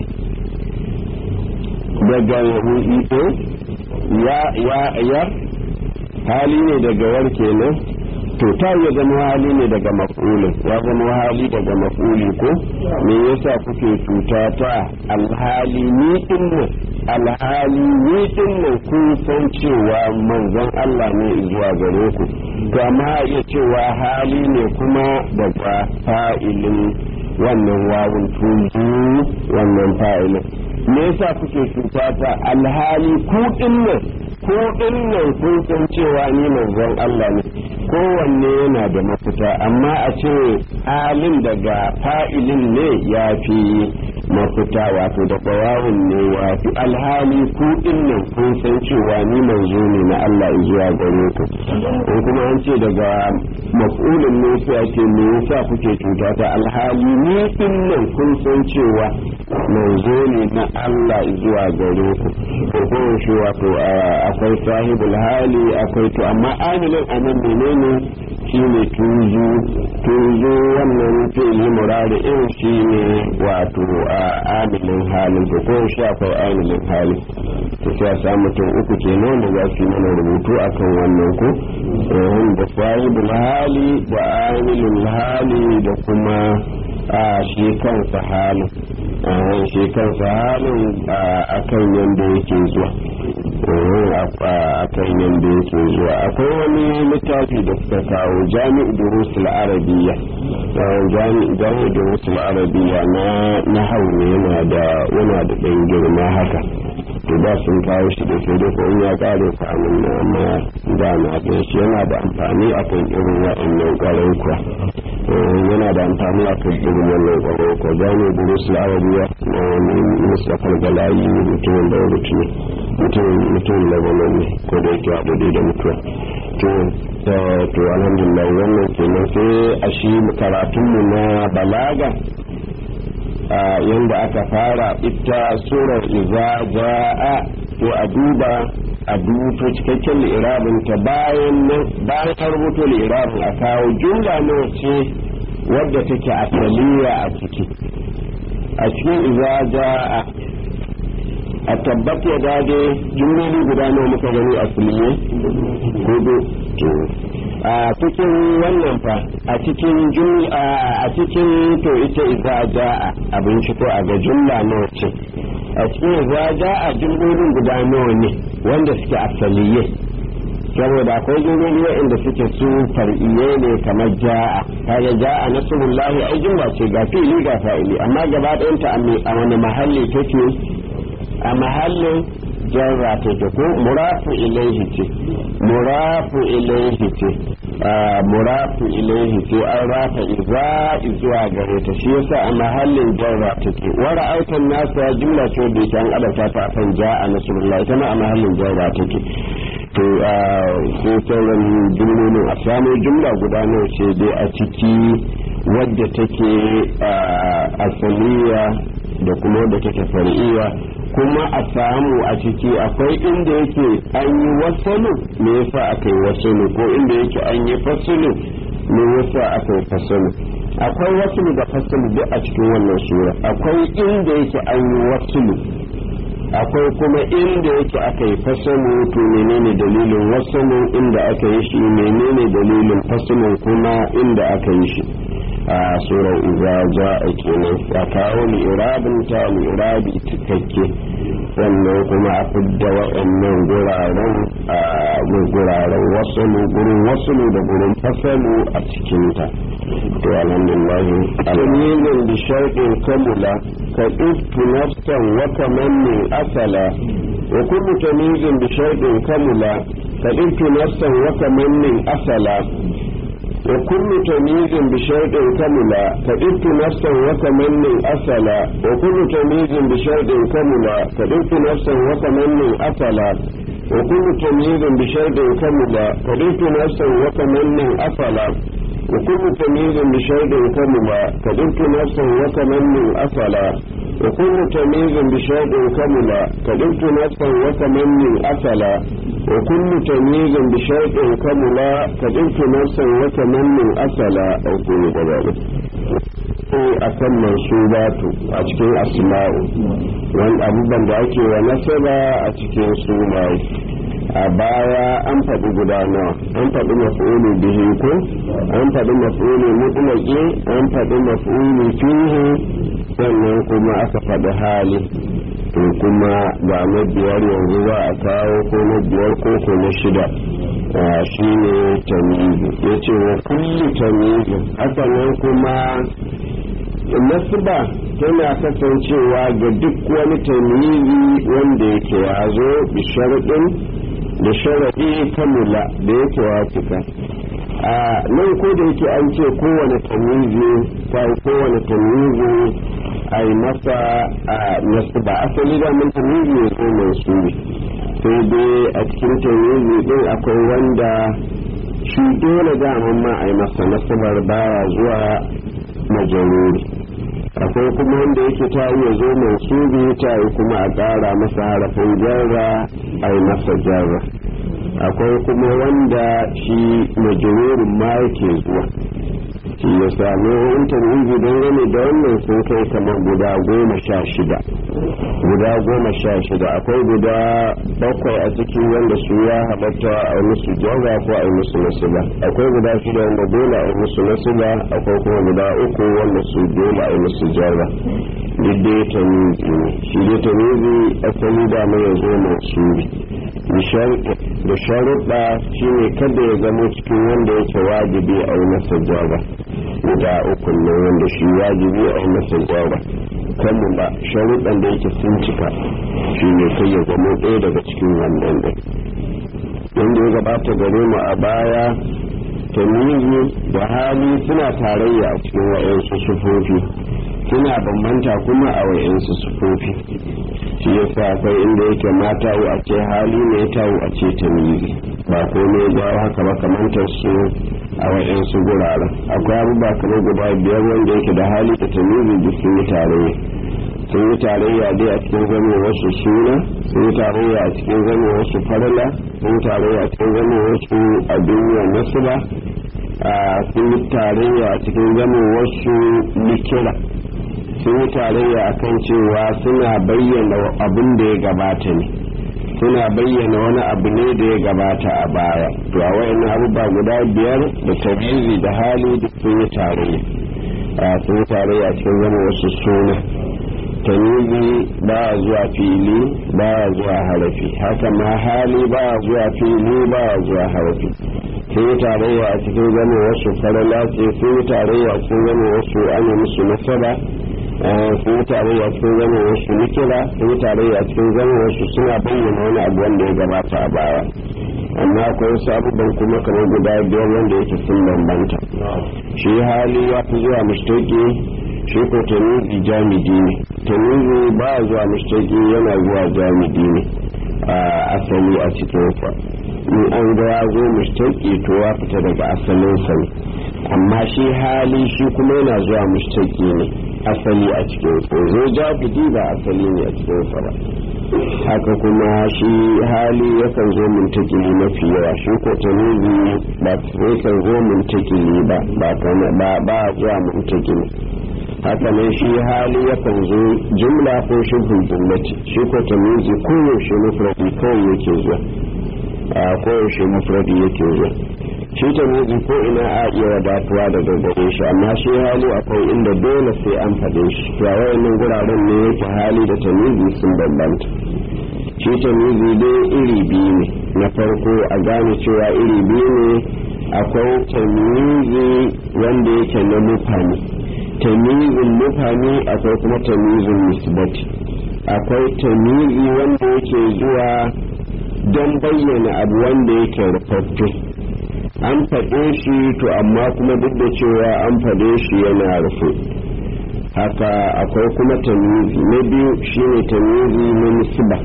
daga ito ya ya ya hali ne daga war kenan to ta ya zama hali ne daga maf'ulin ya zama hali daga maf'uli ko me yasa kuke cuta ta alhali ni din nan alhali ni din nan kun san cewa manzon Allah ne zuwa gare ku to amma ya cewa hali ne kuma daga fa'ilin wannan wawun tuzu wannan fa'ilin me yasa kuke cuta ta alhali ku dinnan ko dinnan kun san cewa ni manzon Allah ne kowanne yana da mafita amma a ce halin daga fa'ilin ne ya fi mafita wato da bawawun ne wato alhali ku dinnan kun san cewa ni manzo ne na Allah zuwa gare ku ko kuma an ce daga maf'ulin ne sai ake me yasa kuke cuta ta alhali ni dinnan kun san cewa manzo ne na Allah zuwa gare ku ko ko shi wato akwai sahibul hali akwai to amma amilin anan menene shine tuzu tuzu wannan fi'il murari in shine wato amilin halin to ko shi akwai amilin hali to sai sa mutum uku kenan da za su mana rubutu akan wannan ko da sahibul hali da amilin hali da kuma a shi kansa halin shi kansa halin a kan yadda yake zuwa a kan yadda yake zuwa akwai wani littafi da suka kawo jami'u durusul arabiyya jami'u durusul arabiyya na haune yana da yana da ɗan girma haka to ba sun kawo shi da sai dai ko in ya kare kwanan na amma da na da shi yana da amfani akan irin waɗannan ƙwarai kuwa yana da amfani a kan irin wannan ƙwaro ko jami'u durusul arabiyya na wani mustapha galayi mutumin da rubutu ne mutumin labanan ne ko da yake abu da mutuwa to to alhamdulillah wannan kenan sai a shi karatunmu na balaga yanda aka fara ita surar iza ja'a to a duba a duto cikakken li'irabin ta bayan bayan an rubuto li'irabin a kawo jumla na wace wadda take asaliya a ciki a cikin iza ja'a a tabbata ya dade jumloli guda nawa muka gani asaliye hudu to a cikin wannan fa a cikin jumla a cikin to ita idza jaa abinci ko a ga jumla nawa ce a cikin idza jaa jumlolin guda nawa ne wanda suke asaliye saboda akwai jumloli waɗanda suke su far'iye ne kamar jaa kaga jaa nasrullahi ai jumla ce ga fi'ili ga fa'ili amma gaba ɗayan ta a wani mahalli take a mahallin jarra take ko murafu ilaihi ce murafu ilaihi ce murafu ilaihi ce an rafa iza zuwa gare ta shi yasa a mahallin jarra take wa ra'aytan nasa jumla ce da yake an adata ta kan ja'a nasrullah ita ma a mahallin jarra take to ko sauran jumlolin a samu jumla guda nawa ce dai a ciki wadda take asaliya da kuma wadda take far'iyya kuma a samu a ciki akwai inda yake an yi wasalu me yasa aka yi wasalu ko inda yake an yi fasalu me yasa aka yi fasalu akwai wasalu da fasalu duk a cikin wannan sura akwai inda yake an yi wasalu akwai kuma inda yake aka yi fasalu to menene dalilin wasalu inda aka yi shi menene dalilin fasalu kuma inda aka yi shi a surar iza ja'a kenan a kawo li'irabin ta li'irabi cikakke sannan kuma a fidda waɗannan guraren a guraren wasalu gurin wasalu da gurin fasalu a cikinta to alhamdulillah alminin bi sharɗin kamula ka ɗuftu nafsan wa kamannin asala wa kullu tamizin bi sharɗin kamula ka ɗuftu nafsan wa kamannin asala وكل تمييز بشرط كملا كدفت نفسا وكمن أصلا وكل تمييز بشرط كملا كدفت نفسا وكمن أصلا وكل تمييز بشرط كملا كدفت نفسا وكمن أصلا وكل تمييز بشرط كملا كدفت نفسا وكمن أصلا وكل تمييز بشرط كملا كدفت نفسا وكمن أصلا وكل تمييز بشرط كملا كدفت نفسا وكمن أصلا أو كل ذلك akan mansubatu a cikin asma'u wani abubuwan da ake wa nasaba a cikin sunaye a baya an faɗi guda nawa an faɗi maf'ulu bihi ko an faɗi maf'ulu mutlaqi an faɗi maf'ulu fihi sannan kuma aka faɗi hali to kuma ga na biyar yanzu za a kawo ko na biyar ko ko na shida shi ne tamizi ya ce wa kulli tamizi haka nan kuma nasba tana kasancewa ga duk wani tamizi wanda yake ya zo bi sharaɗin da sharaɗi kamula da yake ya cika a nan ko da yake an ce kowane tamizi ta kowane tamizi a yi masa a nasba asali da mun tamizi ya zo mai su sai dai a cikin tamizi din akwai wanda shi dole daman ma a yi masa nasabar baya zuwa majaruri akwai kuma wanda yake ta yi ya zo mai su ta yi kuma a ƙara masa harafin jarra a yi masa jarra akwai kuma wanda shi majarurin ma yake zuwa shi ya sami intanet don gane da wannan sun kai kamar guda goma sha shida guda goma sha shida akwai guda bakwai a cikin wanda su ya halatta a musu jawa ko a musu nasiba akwai guda shida wanda dole a musu nasiba akwai kuma guda uku wanda su dole a musu jawa duk dai ta mizi ne shi dai ta mizi asali da mai zo masu da sharuɗa shi ne kada ya zama cikin wanda yake wajibi a yi masa jawa guda uku ne wanda shi wajibi a yi masa jawa kanmu ba sharuɗan da yake sun cika shi ne kai ya zama ɗaya daga cikin wannan ɗin wanda ya gabata gare mu a baya tamizi da hali suna tarayya a cikin wa'yansu sufofi suna bambanta kuma a wa'yansu sufofi shi ya sa kai inda yake mata a ce hali ne ta a ce tamizi ba ko ne ya haka ba kamantar su a wa'yansu guraren akwai abubuwa kamar guda biyar wanda yake da hali da tamizi duk sun yi tarayya sun yi tarayya dai a cikin zama wasu suna sun yi tarayya a cikin zama wasu farla sun yi tarayya a cikin zama wasu abubuwan nasila sun yi tarayya a cikin zama wasu likira sun yi tarayya a kan cewa suna bayyana abin da ya gabata ne suna bayyana wani abu ne da ya gabata a baya to a wayannan abubuwa guda biyar da tamyizi da hali duk sun yi tarayya a sun yi tarayya cikin zama wasu suna tamyizi ba zuwa fili ba zuwa harafi haka ma hali ba zuwa fili ba zuwa harafi sun yi tarayya a cikin zama wasu farala ce sun yi tarayya a cikin zama wasu an yi musu nasaba sun yi tarayya a cikin zama wasu nikira sun yi tarayya a cikin zama wasu suna bayyana wani abu wanda ya gabata a baya amma akwai wasu abubuwan kuma kamar guda biyar wanda yake sun bambanta shi hali ya fi zuwa mushtaki shi ko tamizi jamidi ne tamizi ba zuwa mushtaki yana zuwa jamidi ne a asali a cikin sa in an ga ya zo mushtaki to ya fita daga asalin sa ne amma shi hali shi kuma yana zuwa mushtaki ne asali a cikin sa zo jamidi ba asali ne a cikin sa ba haka kuma shi hali yakan zo muntakili mafi yawa shi ko tamizi ba yakan zo muntakili ba ba ba zuwa muntakili haka ne shi hali yakan zo jumla ko shibhul jumlati shi ko tamizi koyaushe mufradi kawai yake zuwa a koyaushe mufradi yake zuwa shi tamizi ko ina a iya wadatuwa daga gare shi amma shi hali akwai inda dole sai an faɗe shi to a wayannan guraren ne yake hali da tamizi sun bambanta shi tamizi dai iri biyu ne na farko a gane cewa iri biyu ne akwai tamizi wanda yake na mufani tamizin mufani akwai kuma tamizin nisbati akwai tamizi wanda yake zuwa don bayyana abu wanda yake rufaffe an faɗe shi to amma kuma duk da cewa an faɗe shi yana rufe haka akwai kuma tamizi na biyu shine tamizi na nisba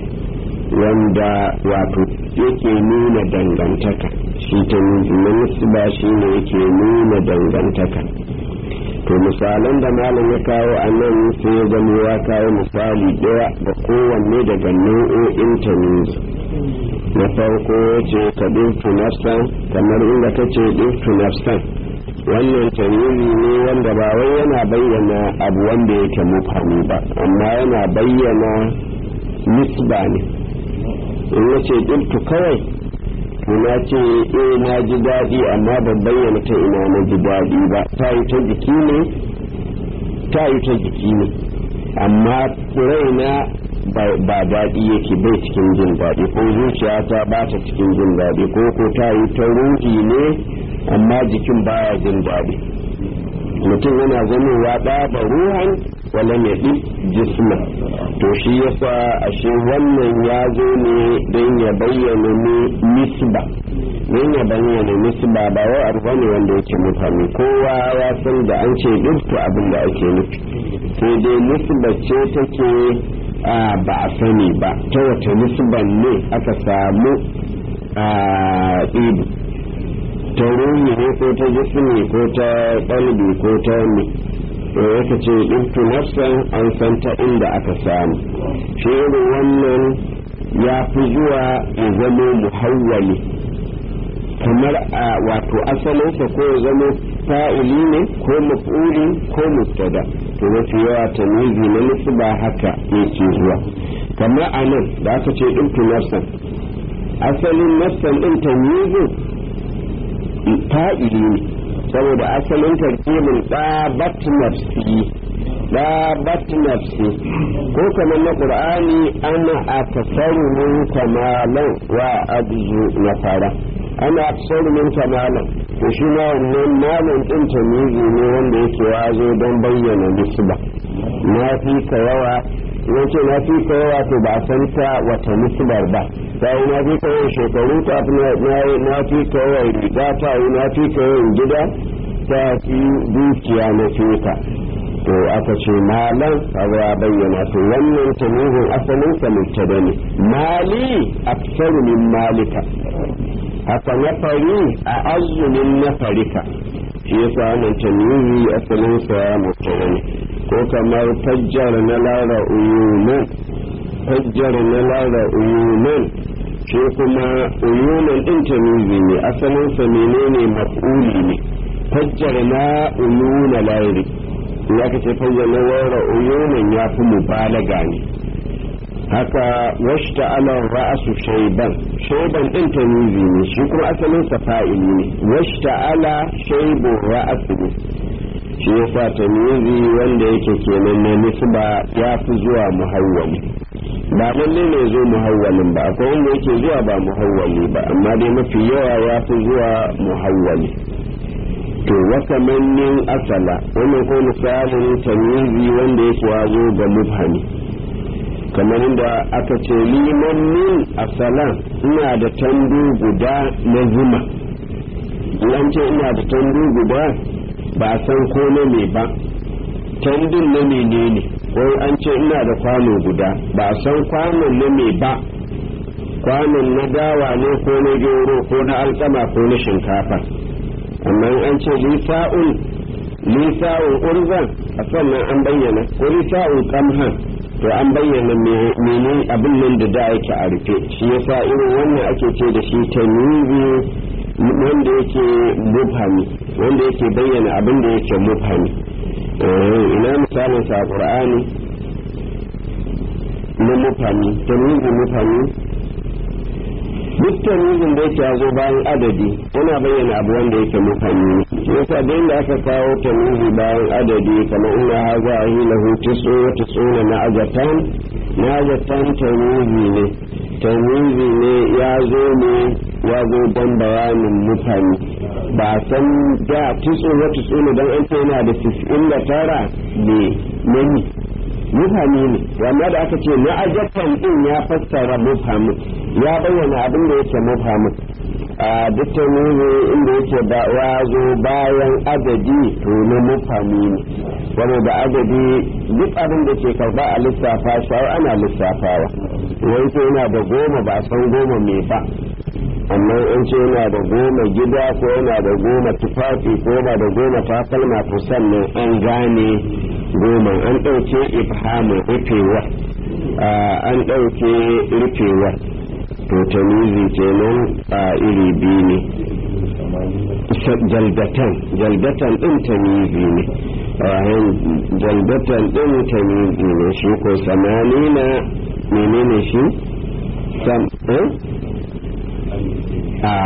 wanda wato yake nuna dangantaka shi tamizi na nisba shine yake nuna dangantaka to misalan da malam ya kawo a nan sai ya zama ya kawo misali daya da kowanne daga nau'o'in tamizi na farko ce ka ɗintu nafsan kamar inda ka ce ɗintu nafsan wannan tamizi ne wanda ba wai yana bayyana abu wanda yake mufami ba amma yana bayyana nisba ne in ya ce ɗintu kawai na ce eh na ji daɗi amma ban bayyana ta ina na ji daɗi ba ta yi ta jiki ne ta yi ta jiki ne amma raina ba daɗi yake bai cikin jin daɗi ko zuciyata ba ta cikin jin daɗi ko ko ta yi ta ruhi ne amma jikin baya jin daɗi mutum yana zamowa ɗaba ruhan wala ne ɗi jisma to shi yasa ashe wannan ya zo ne don ya bayyana ne nisba don ya bayyana nisba ba wai abu bane wanda yake mutane kowa ya san da an ce duk abin da ake nufi sai dai nisba ce take a ba a sani ba ta wata nisban ne aka samu a ɗibi ta ruhi ne ko ta jismi ko ta ɗalibi ko ta ne to yake ce ɗintu nafsan an san ta inda aka samu shi irin wannan ya fi zuwa ya zama muhawwali kamar a wato asalinsa ko ya zama fa'ili ne ko maf'uli ko mubtada to mafi yawa tamizi na nufi ba haka yake zuwa kamar a nan da aka ce ɗintu nafsan asalin nafsan ɗin tamizin fa'ili ne saboda asalin tarkibin ɗabat nafsi ɗabat nafsi ko kamar na ƙur'ani ana a tasaru min kamalan wa abzu na fara ana a tasaru min kamalan to shi ma wannan malin ɗin tamizi ne wanda yake wazo don bayyana nisba na fi ka yawa yace na fi ka yawa to ba san ta wata nisbar ba sai na fi ka yawan shekaru ta na fi ka yawan riga ta yi na fi ka yawan gida ta fi dukiya na fika to aka ce malan kaga ya bayyana to wannan tamizin asalin sa mubtada ne mali aksaru min malika haka nafari a azumin nafarika shi yasa wannan tamizi asalin sa mubtada ne ko kamar fajjar na lara uyunan fajjar na lara uyunan shi kuma uyunan din tamizi ne asalin sa menene maf'uli ne fajjar na uyuna lairi ya ka ce fajjar na lara uyunan ya fi mubalaga ne haka washta ala ra'su shayban shayban din tamizi ne shi kuma asalin sa fa'ili ne washta ala shaybu ra'su shi yasa tamizi wanda yake kenan na nisba ya fi zuwa muhawwali ba lalle ne zo muhawwalin ba akwai wanda yake zuwa ba muhawwali ba amma dai mafi yawa ya fi zuwa muhawwali to wata mannin asala wannan ko misalin tamizi wanda yake wazo ga mubhami kamar da aka ce liman min asalan ina da tandu guda na zuma in ce ina da tandu guda ba san ko na me ba tandun na menene ko an ce ina da kwano guda ba san kwanon na me ba kwanon na dawa ne ko na gero ko na alkama ko na shinkafa amma an ce lisa'un lisa'un urzan a sannan an bayyana ko lisa'un kamhan to an bayyana mene abin nan da da yake a rufe shi yasa irin wannan ake ce da shi tamizi wanda yake mubhami wanda yake bayyana abin da yake mubhami ina misalin sa qur'ani na mubhami tamizi mubhami duk tamizin da yake zo bayan adadi yana bayyana abu wanda yake mubhami shi yasa da inda aka kawo tamizi bayan adadi kamar ina haza lahu tisu wa tisuna na ajatan na ajatan tamizi ne tamizi ne ya zo ne ya zo don bayanin mutane ba san da tisu wa tisuna don an ce yana da tis'in da tara ne nani mutane ne wanda da aka ce na ajatan din ya fassara mutane ya bayyana abin da yake mutane a duk tamizi inda yake ba ya zo bayan adadi to na mutane ne wanda da adadi duk abin da ke karba a lissafa shi ana lissafawa wai ko yana da goma ba san goma me ba amma in ce yana da goma gida ko yana da goma tufafi ko yana da goma takalma to sannan an gane goma an ɗauke ifhamin rufewa an ɗauke rufewa to tamizi kenan a iri biyu ne jalbatan jalbatan din tamizi ne jalbatan din tamizi ne shi ko samanina menene shi sam eh a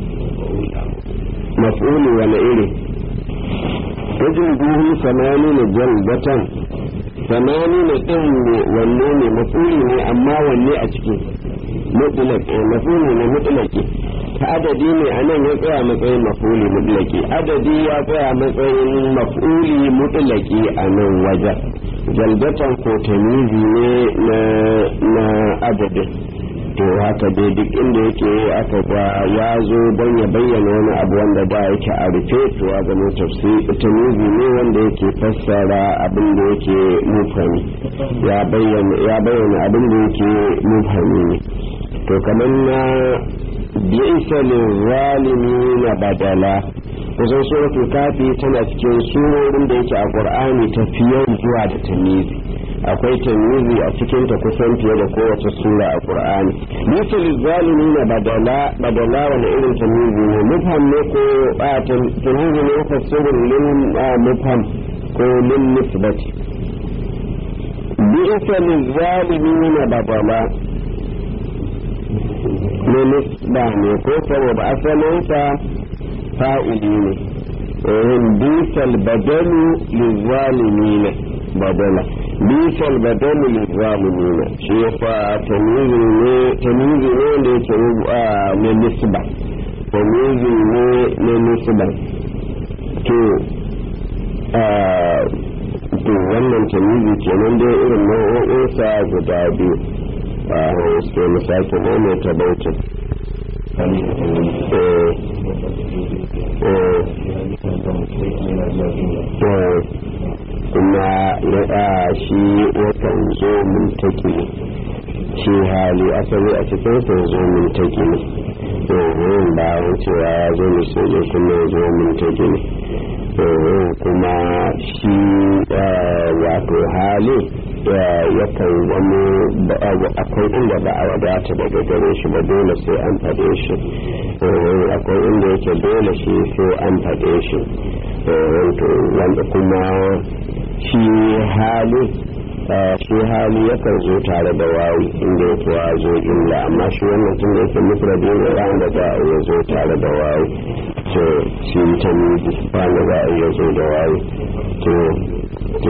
maf'uli wala iri wajen duhu samanina jalbatan samanina din wanne ne maf'uli ne amma wanne a cikin mutlaq maf'uli ne mutlaqi ta adadi ne a nan ya tsaya matsayin maf'uli mutlaqi adadi ya tsaya matsayin maf'uli mutlaqi a nan wajen jalbatan ko tamizi ne na na adadin to haka dai duk inda yake aka ga ya zo don ya bayyana wani abu wanda da yake a rufe to ya zama tamizi ne wanda yake fassara abin da yake mufhami ya bayyana ya bayyana abin da yake mufhami ne to kamar na bi'sa lizzalimina badala kusan suratul kafi tana cikin surorin da yake a qur'ani tafiyar zuwa da tamizi akwai tamizi a cikin ta kusan fiye da kowace sura a qur'ani bi'sa lizzalimina badala badala wani irin tamizi ne mufham ne ko tamizi ne fassarun lil mufham ko lil nisbati bi'sa lizzalimina badala ne nisba ne ko saboda asalinsa fa'ili ne bisal badalu lizalimina badala bisal badalu lizalimina shi ya fa tamizi ne tamizi ne da yake rubu'a ne nisba tamizi ne ne nisba to to wannan tamizi kenan dai irin nau'o'insa guda biyu a wasu misali ne ta bautin kuma ya shi yakan zo mintaki ne shi hali asali a cikin sun zo mintaki ne yin bayan cewa ya zo ne sai ya kuma zo mintaki ne kuma shi wato hali yakan wani akwai inda ba a wadata daga gare shi ba dole sai an faɗe shi akwai inda yake dole shi sai an faɗe shi wanda kuma shi hali shi hali yakan zo tare da wawi inda yake ya zo illa amma shi wannan tun da yake mufradi ne ran da za a iya zo tare da wawi to shi ta miji wanda za a iya zo da wawi to to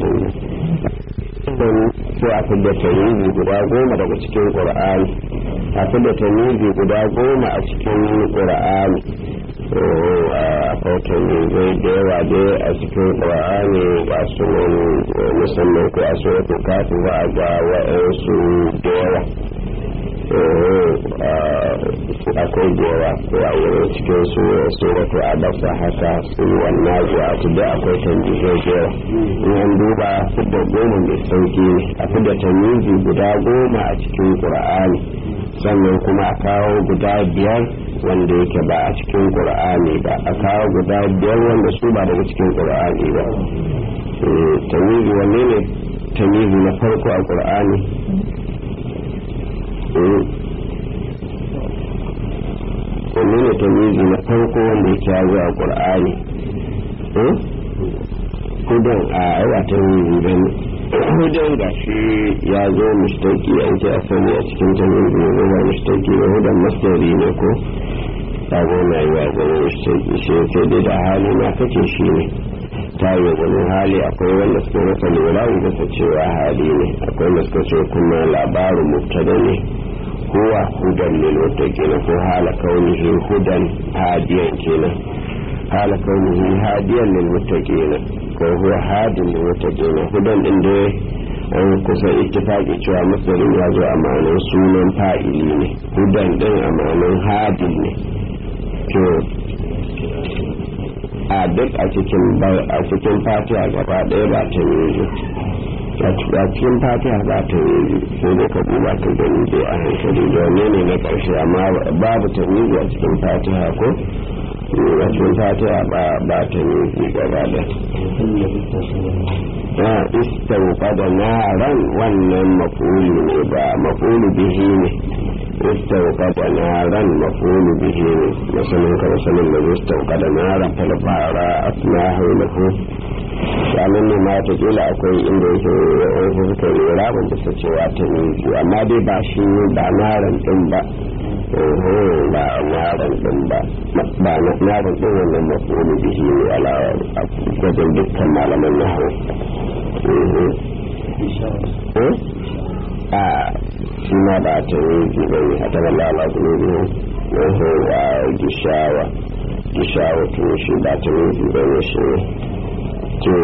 sai a fidda tamizi guda goma daga cikin qur'ani a fidda tamizi guda goma a cikin qur'ani akwai tamizai da yawa dai a cikin qur'ani ga su musamman ko a suratul kafir za a ga wa'ansu da yawa akwai da yawa ko a wurin cikin su suratul abasa haka su wannan zuwa su da akwai tamizai da yawa in an duba fidda goma mai sauki ne a fidda tamizi guda goma a cikin qur'ani sannan kuma a kawo guda biyar wanda yake ba a cikin qur'ani ba a kawo guda biyar wanda su ba daga cikin qur'ani ba tamizi wanne ne tamizi na farko a qur'ani wanne ne tamizi na farko wanda yake yazo a qur'ani kudan a aiwa tamizi ba ne hudan ga shi ya zo mustaki an ce a sani a cikin tamizi ne ba mustaki ne hudan masdari ne ko sabo na yi wa zama mustaki shi sai dai da hali na kace shi ne ta yi zama hali akwai wanda suka rasa lura wanda cewa hali ne akwai wanda suka ce kuma labarin mubtada ne huwa hudan lil muttaqin ko hala kaunihi hudan hadiyan kenan hala kaunihi hadiyan lil muttaqin ko huwa hadin lil muttaqin hudan din da an kusa ittifaqi cewa masarin ya zo a ma'anar sunan fa'ili ne hudan din a ma'anar hadin ne to a duk a cikin a cikin fatiha gaba ɗaya ba ta yi a cikin fatiha ba ta yi sai dai ka duba ka gani dai a hankali da wanne ne na ƙarshe amma babu ta yi a cikin fatiha ko a cikin fatiha ba ta yi gaba da na istauka da naran wannan mafulu ne ba mafulu bihi ne istauka da naran mafulu bihi ne masanin ka masanin da istauka da naran falfara asmahu lahu sanan ne ma ta kila akwai inda yake wasu suka yi rabin da cewa ta yi amma dai ba shi ba naran din ba ba naran din ba ba naran din wannan mafulu bihi ne ala wajen dukkan malaman nahawu a shi ma ba ta yi ba ne a taɓa lalata ne ne a gishawa gishawa tun shi ba ta yi ba ne shi ne to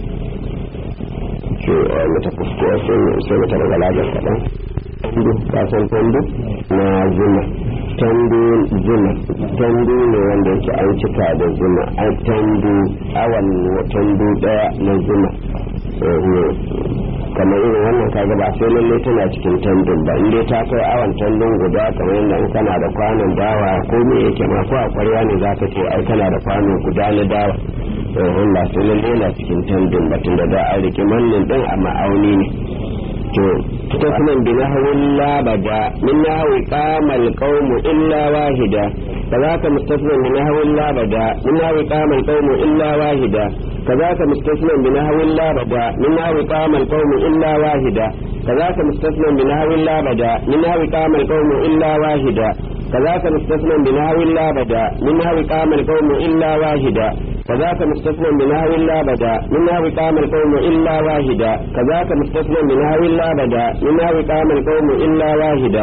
to a mata kuskuwa sai mata daga lagar kaɗan tandu kasan tandu na zuma tandu zuma tandu ne wanda yake an cika da zuma an tandu awan tandu ɗaya na zuma kamar irin wannan kaga ba sai lalle tana cikin tandun ba inda ta kai awon tandun guda kamar yadda in kana da kwanon dawa ko me yake ma ko a kwarya ne za ka ce ai kana da kwano guda na dawa in ba sai lalle yana cikin tandun ba tunda da an rike mannin din a ma'auni ne to ta kuma bi nahwin labada min nahwi qamal qawmu illa wahida كذاك مستثنى بنحو اللابدا من نحو قام القوم إلا واحدا كذاك مستثنى بنحو اللابدا من نحو قام القوم إلا واحدا كذاك مستثنى بنحو اللابدا من نحو قام القوم إلا واحدا كذاك مستثنى بنحو اللابدا من نحو قام القوم إلا واحدا كذاك مستثنى بنحو اللابدا من نحو قام القوم إلا واحدا كذاك مستثنى بنحو اللابدا من نحو قام القوم إلا واحدا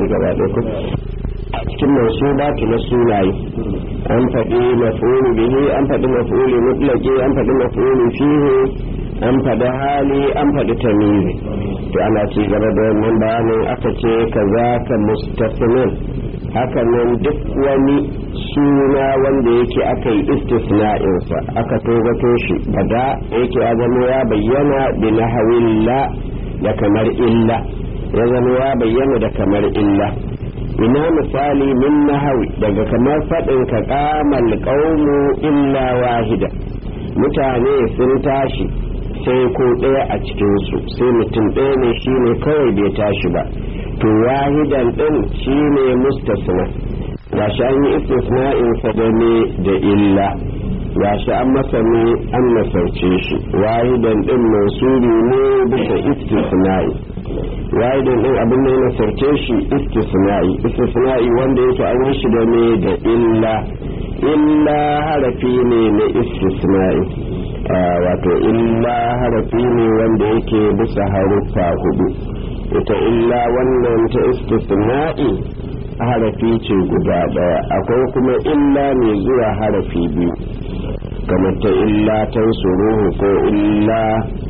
cikin mansubatu na sunaye an faɗi maf'ulu bihi an faɗi maf'ulu mutlaqi an faɗi maf'ulu fihi an faɗi hali an faɗi tamizi to ana ci gaba da wannan bayanin aka ce kazaka mustasnin haka nan duk wani suna wanda yake aka yi istisna'insa aka togato shi bada yake ya zama ya bayyana bi nahawilla da kamar illa ya zama ya bayyana da kamar illa ina misali min nahawi daga kamar faɗin ka qamal qaumu illa wahida mutane sun tashi sai ko ɗaya a cikinsu sai mutum ɗaya ne shine kawai bai tashi ba to wahidan ɗin shine mustasna gashi an yi istisna'in sa da ne da illa ya shi an masa ne an nasarce shi wahidan din mansuri ne bisa istisna'i wahidan din abin da ya nasarce shi istisna'i istisna'i wanda yake an yi shi da ne da illa illa harafi ne na istisna'i wato illa harafi ne wanda yake bisa haruffa hudu ita illa wannan ta istisna'i harafi ce guda daya akwai kuma illa mai zuwa harafi biyu kamar ta illa tansuruhu ko illa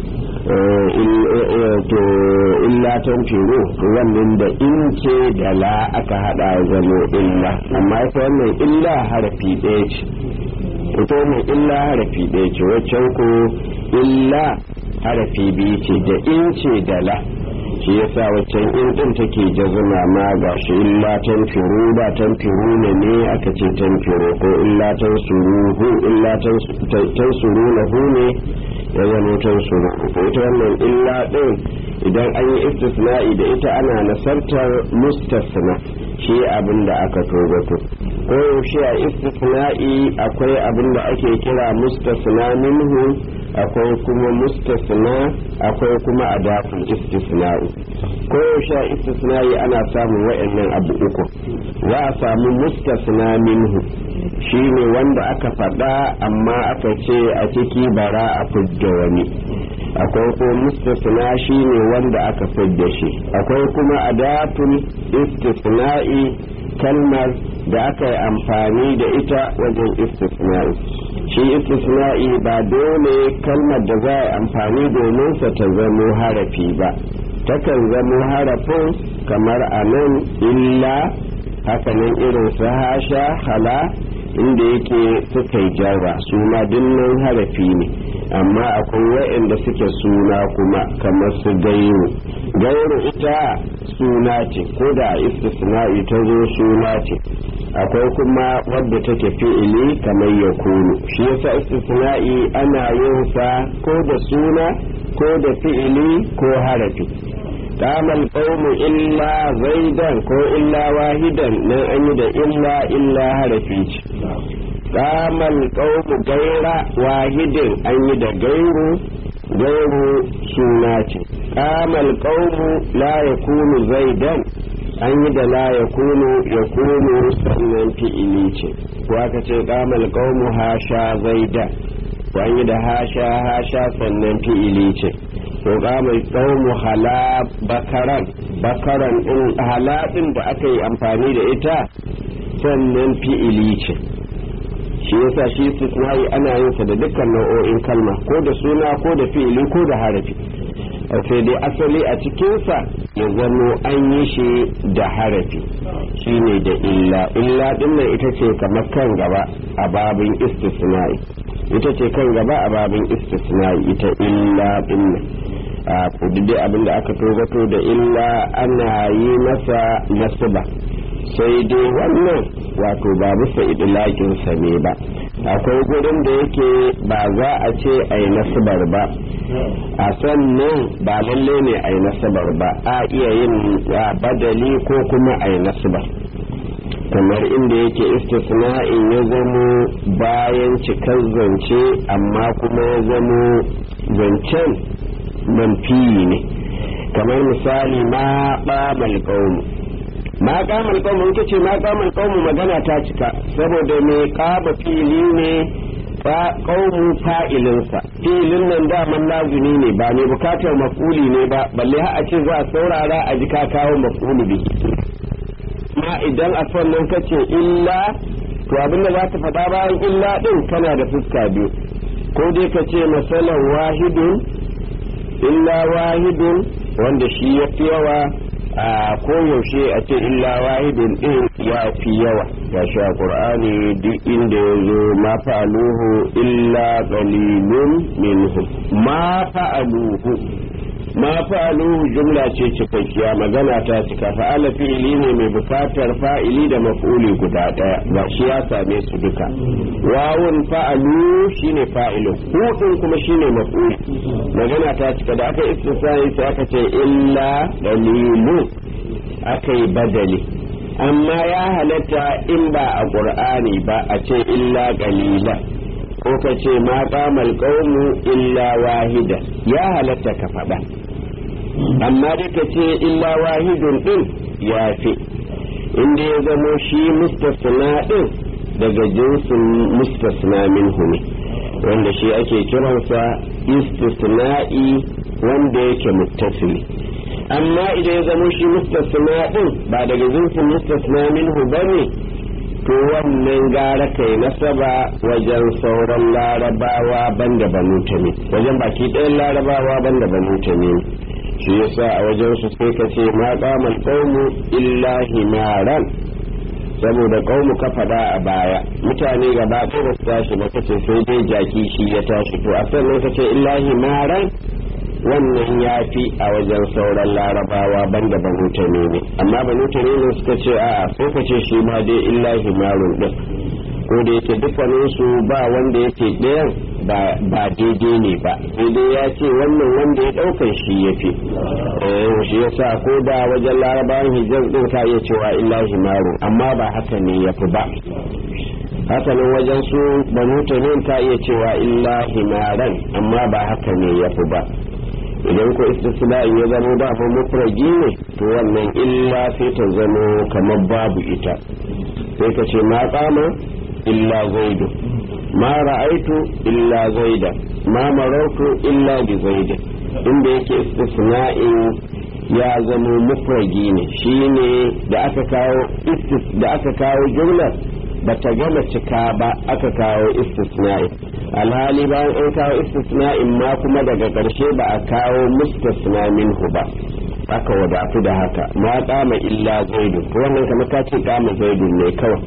to illa tanfiru wannan da in ce da la aka hada zama illa amma ita wannan illa harafi daya ce ita wannan illa harafi daya ce waccan ko illa harafi biyu ce da in ce da la shi yasa waccan in din take jazuma ma ga shi illa tanfiru ba tanfiru ne ne aka ce tanfiru ko illa tansuruhu illa tansuruhu ne ya zama tansuru ko ita wannan illa din idan an yi istisna'i da ita ana nasartar mustasna shi abin da aka togato ko yaushe a istisna'i akwai abin da ake kira mustasna minhu akwai kuma mustasna akwai kuma adaful istisna'i ko yaushe a istisna'i ana samun wayannan abu uku za a samu mustasna minhu shine wanda aka faɗa amma aka ce a ciki bara a fidda wani akwai kuma mustasna shine wanda aka fidda shi akwai kuma adatul istisna'i kalmar da aka yi amfani da ita wajen istisna'i shi istisna'i ba dole kalmar da za a yi amfani domin sa ta zamo harafi ba takan zamo harafin kamar a nan illa hakanan irin su hasha hala inda yake suka yi jarra su ma dinnan harafi ne amma akwai wa'anda suke suna kuma kamar su gairu gairu ita suna ce ko da istisna'i ta zo suna ce akwai kuma wadda take fi'ili kamar ya kunu shi yasa istisna'i ana yin sa ko da suna ko da fi'ili ko harafi قام القوم إلا زيدا كو إلا واحدا نن أني دا إلا إلا هرفيج قام القوم غير واحد أني دا غير غير سونات قام القوم لا يكون زيدا أني دا لا يكون يكون سنن في إليج وكتي قام القوم هاشا زيدا وأني دا هاشا هاشا سنن في إليج to ga mai tsawo hala bakaran bakaran in haladin da aka yi amfani da ita sannan fi'ili ce shi yasa shi istisna'i ana yin sa da dukkan nau'o'in kalma ko da suna ko da fi'ili ko da harafi sai dai asali a cikinsa ya zamo an yi shi da harafi shine da illa illa din nan ita ce kamar kan gaba a babin istisna'i ita ce kan gaba a babin istisna'i ita illa din nan a dai abin da aka togato da illa ana yi masa nasaba sai dai wannan wato ba bisa idlaƙin sa ne ba akwai gurin da yake ba za a ce ai nasabar ba a sannan ba lalle ne ai nasabar ba a iya yin badali ko kuma ai nasabar kamar inda yake istisna'in ya zamo bayan cikar zance amma kuma ya zamo zancen manfiyi ne kamar misali ma qamal qawm ma qamal qawm in kace ma qamal qawm magana ta cika saboda me qaba fili ne fa qawmu fa'ilin sa filin nan da man lazimi ne ba ne bukatar maf'uli ne ba balle har a ce za a saurara a ji ka kawo maf'ulu bihi ma idan a sannan kace illa to abinda za ka faɗa bayan illa din kana da fuska biyu ko dai kace masalan wahidun illa wahidun wanda shi ya fi yawa a koyaushe a ce illa wahidun din ya fi yawa ga shi a ƙur'ani duk inda ya zo ma fa'aluhu illa qalilun minhum ma fa'aluhu ma fa'aluhu jumla ce cikakkiya magana ta cika fa'ala fi'ili ne mai bukatar fa'ili da maf'uli guda daya ga shi ya same su duka wawun fa'alu shine fa'ilun hudun kuma shine maf'uli magana ta cika da aka istisai sai aka ce illa dalilun aka yi badali amma ya halatta in ba a qur'ani ba a ce illa qalila ko ka ce ma qamal qaumu illa wahida ya halatta ka faɗa amma dai ka ce illa wahidun din ya fi inda ya zamo shi mustasna din daga jinsin mustasna minhu ne wanda shi ake kiransa istisna'i wanda yake muttasili amma idan ya zamo shi mustasna din ba daga jinsin mustasna minhu bane to wannan gara kai nasaba wajen sauran larabawa banda banu tamim wajen baki ɗayan larabawa banda banu tamim shi yasa a wajen su sai ka ce ma qamal qaumu illa himaran saboda qaumu ka fada a baya mutane gaba ɗaya ba su tashi ba kace sai dai jaki shi ya tashi to a sannan ka ce illa himaran wannan ya fi a wajen sauran larabawa banda banu tamimi amma banu tamimi suka ce a'a sai ka ce shi ma dai illa himarun din ko da yake dukkanin su ba wanda yake ɗayan ba daidai ne ba sai dai ya ce wannan wanda ya ɗaukan shi ya fi shi ya sa ko da wajen larabawan hijaz din ka iya cewa illa himarun amma ba haka ne ya fi ba haka nan wajen su banu tamim ka iya cewa illa himaran amma ba haka ne ya fi ba idan ko istisna'in ya zama ba fa mufradi ne to wannan illa sai ta zama kamar babu ita sai ka ce ma qama illa zaidu ma ra'aitu illa zaida ma marartu illa bi zaid inda yake istisna'in ya zama mufradi ne shine da aka kawo istis da aka kawo jumlar bata gama cika ba aka kawo istisna'i alhali bayan an kawo istisna'in ma kuma daga ƙarshe ba a kawo mustasna minhu ba aka wadatu da haka ma kama illa zaidu to wannan kamar ka ce kama zaidu ne kawai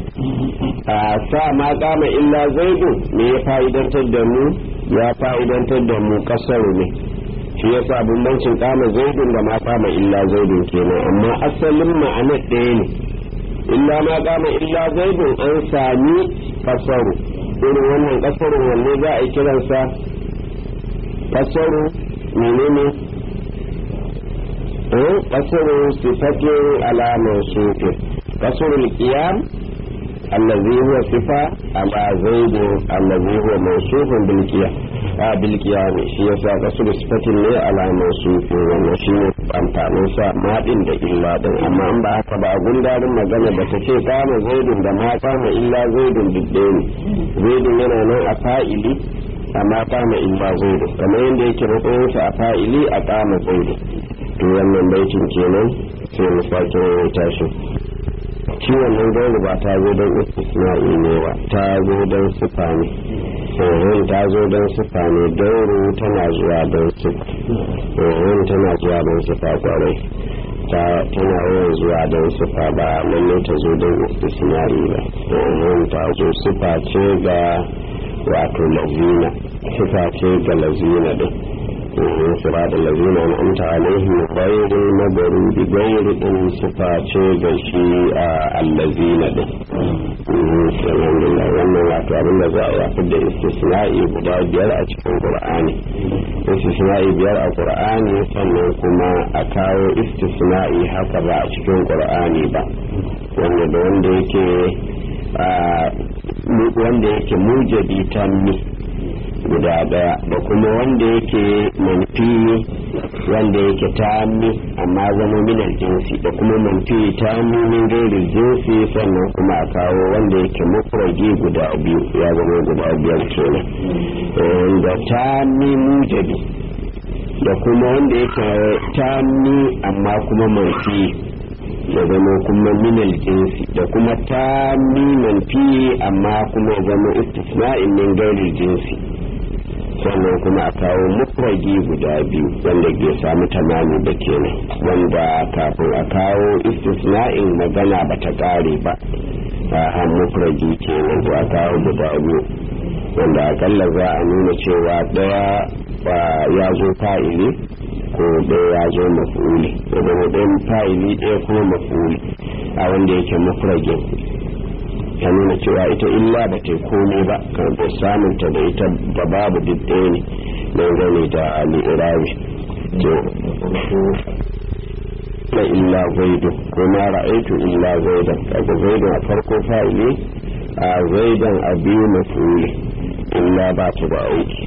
a sa ma kama illa zaidu me ya fa'idantar da mu ya fa'idantar da mu kasaru ne shi yasa bambancin kama zaidun da ma kama illa zaidun kenan amma asalin ma'anar ɗaya ne illa ma kama illa zaidun an sami kasaru irin wannan kasaru wanne za a yi kiransa kasaru menene eh kasaru sifatin alamar sufin kasaru qiyam allazi huwa sifa ala zaidun allazi huwa mawsufun bil qiyam a bil qiyam shi yasa kasaru sifatin ne alamar sufin wannan shi ne amfanin sa madin da illa din amma an ba haka ba gundarin magana da ta ce kama zaidun da ma kama illa zaidun dubbe ne zaidun yana nan a fa'ili amma kama illa zaidun kamar yadda yake matsayinsa a fa'ili a kama zaidun to wannan baitin kenan sai mu sake rubuta shi shi wannan gauru ba ta zo don istisna'i ne ba ta zo don sifa ne tsohon ta zo don sifa ne gauru tana zuwa don sifa tsohon tana zuwa don sifa kwarai ta tana yawan zuwa don sifa ba lallai ta zo don istisna'i ba tsohon ta zo sifa ce ga wato lazina sifa ce ga lazina din صراط الذين أنعمت عليهم غير المغضوب غير إن صفات غشي الذين ده الحمد لله wannan wato abin da za a yafi da istisna'i guda biyar a cikin Qur'ani istisna'i biyar a Qur'ani sannan kuma a kawo istisna'i haka ba a cikin Qur'ani ba wanda da wanda yake wanda yake mujabi tammi guda daya da kuma wanda yake manfi wanda yake tammi amma zama minar jinsi da kuma manfi tammi min gairin jinsi sannan kuma a kawo wanda yake mufragi guda biyu ya zama guda biyar kenan da tammi mujabi da kuma wanda yake tammi amma kuma manfi ya zama kuma minal jinsi da kuma tammi manfi amma kuma zama istisna'in min gairin jinsi sannan kuma a kawo mufragi guda biyu wanda ke samu tamami da kenan wanda kafin a kawo istisna'in magana ba ta kare ba a mufragi kenan ko a kawo guda biyu wanda akalla za a nuna cewa daya ya zo fa'ili ko ɗaya ya zo maf'uli ko da ɗayan fa'ili ɗaya kuma maf'uli a wanda yake mufragin ta nuna cewa ita illa ba ta komai ba kan samunta da ita da babu duk ɗaya ne don gane da al'irawi to na illa zaidu ko na ra'aitu illa zaidan kaga zaidan a farko fa'ili a zaidan a biyu mafuli illa ba ta da aiki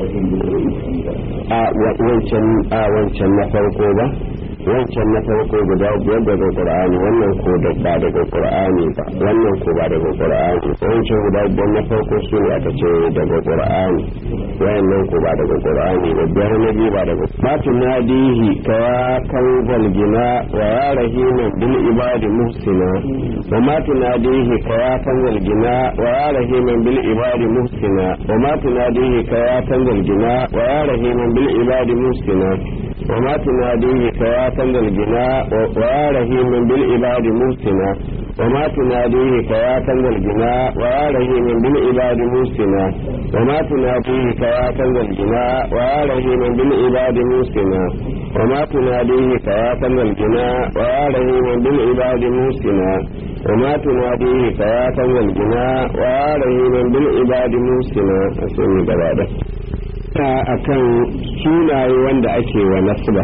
a wancan a wancan na farko ba wancan na farko guda biyar daga qur'ani wannan ko da ba daga qur'ani ba wannan ko ba daga qur'ani wancan guda biyar na farko su ne aka ce daga qur'ani wayannan ko ba daga qur'ani ba biyar na biyu ba daga matunadihi ka kan zalgina wa ya rahima bil ibadi muhsina wa matunadihi ka kan zalgina wa ya rahima bil ibadi muhsina wa matunadihi ka kan zalgina wa ya rahima bil ibadi muhsina وما تناديه كياتا للجناء ويا رحيم بالعباد محسنا وما تناديه كياتا للجناء ويا رحيم بالعباد محسنا وما تناديه كياتا للجناء ويا رحيم بالعباد محسنا وما تناديه كياتا للجناء ويا رحيم بالعباد محسنا وما تناديه كياتا للجناء ويا رحيم بالعباد محسنا أسمي جواده akan sunaye wanda ake wa nasba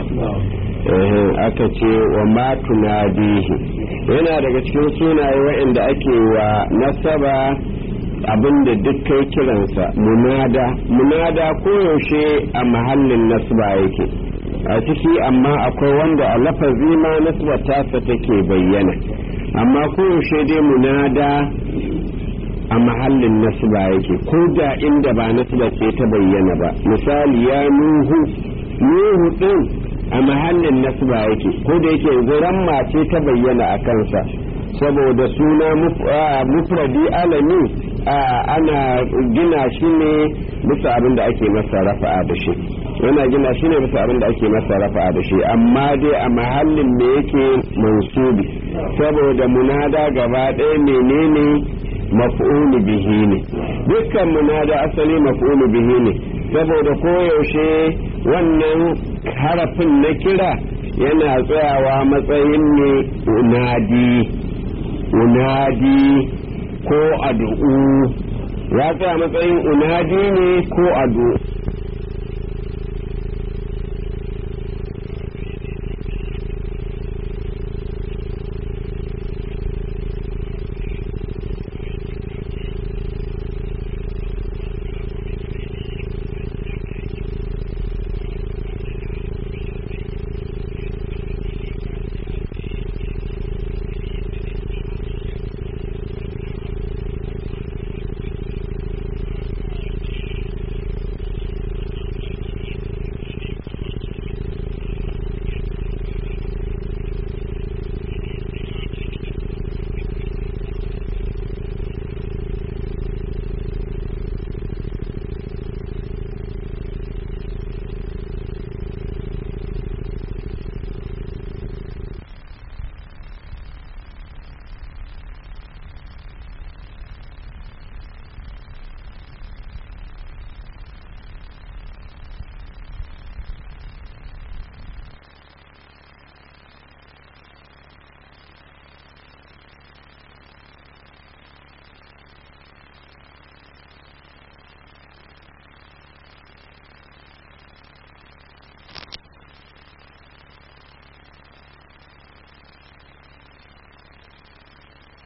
aka ce wa matunadihi yana daga cikin sunaye waɗanda ake wa nasaba abinda duk kai kiransa munada munada koyaushe a mahallin nasba yake a ciki amma akwai wanda a lafazi ma nasba tasa take bayyana amma koyaushe dai munada a mahallin nasba yake ko da inda ba nasba ce ta bayyana ba misali ya nuhu nuhu din a mahallin nasba yake ko da yake yanzu ramma ce ta bayyana a kansa saboda suna mufradi alami ana gina shi ne bisa abin da ake masa rafa'a da shi yana gina shi ne bisa abin da ake masa rafa'a da shi amma dai a mahallin da yake mansubi saboda munada gaba ɗaya menene maf'ulu bihi ne dukkan munada asali maf'ulu bihi ne saboda koyaushe wannan harafin na kira yana tsayawa matsayin ne unadi unadi ko ad'u ya tsaya matsayin unadi ne ko ad'u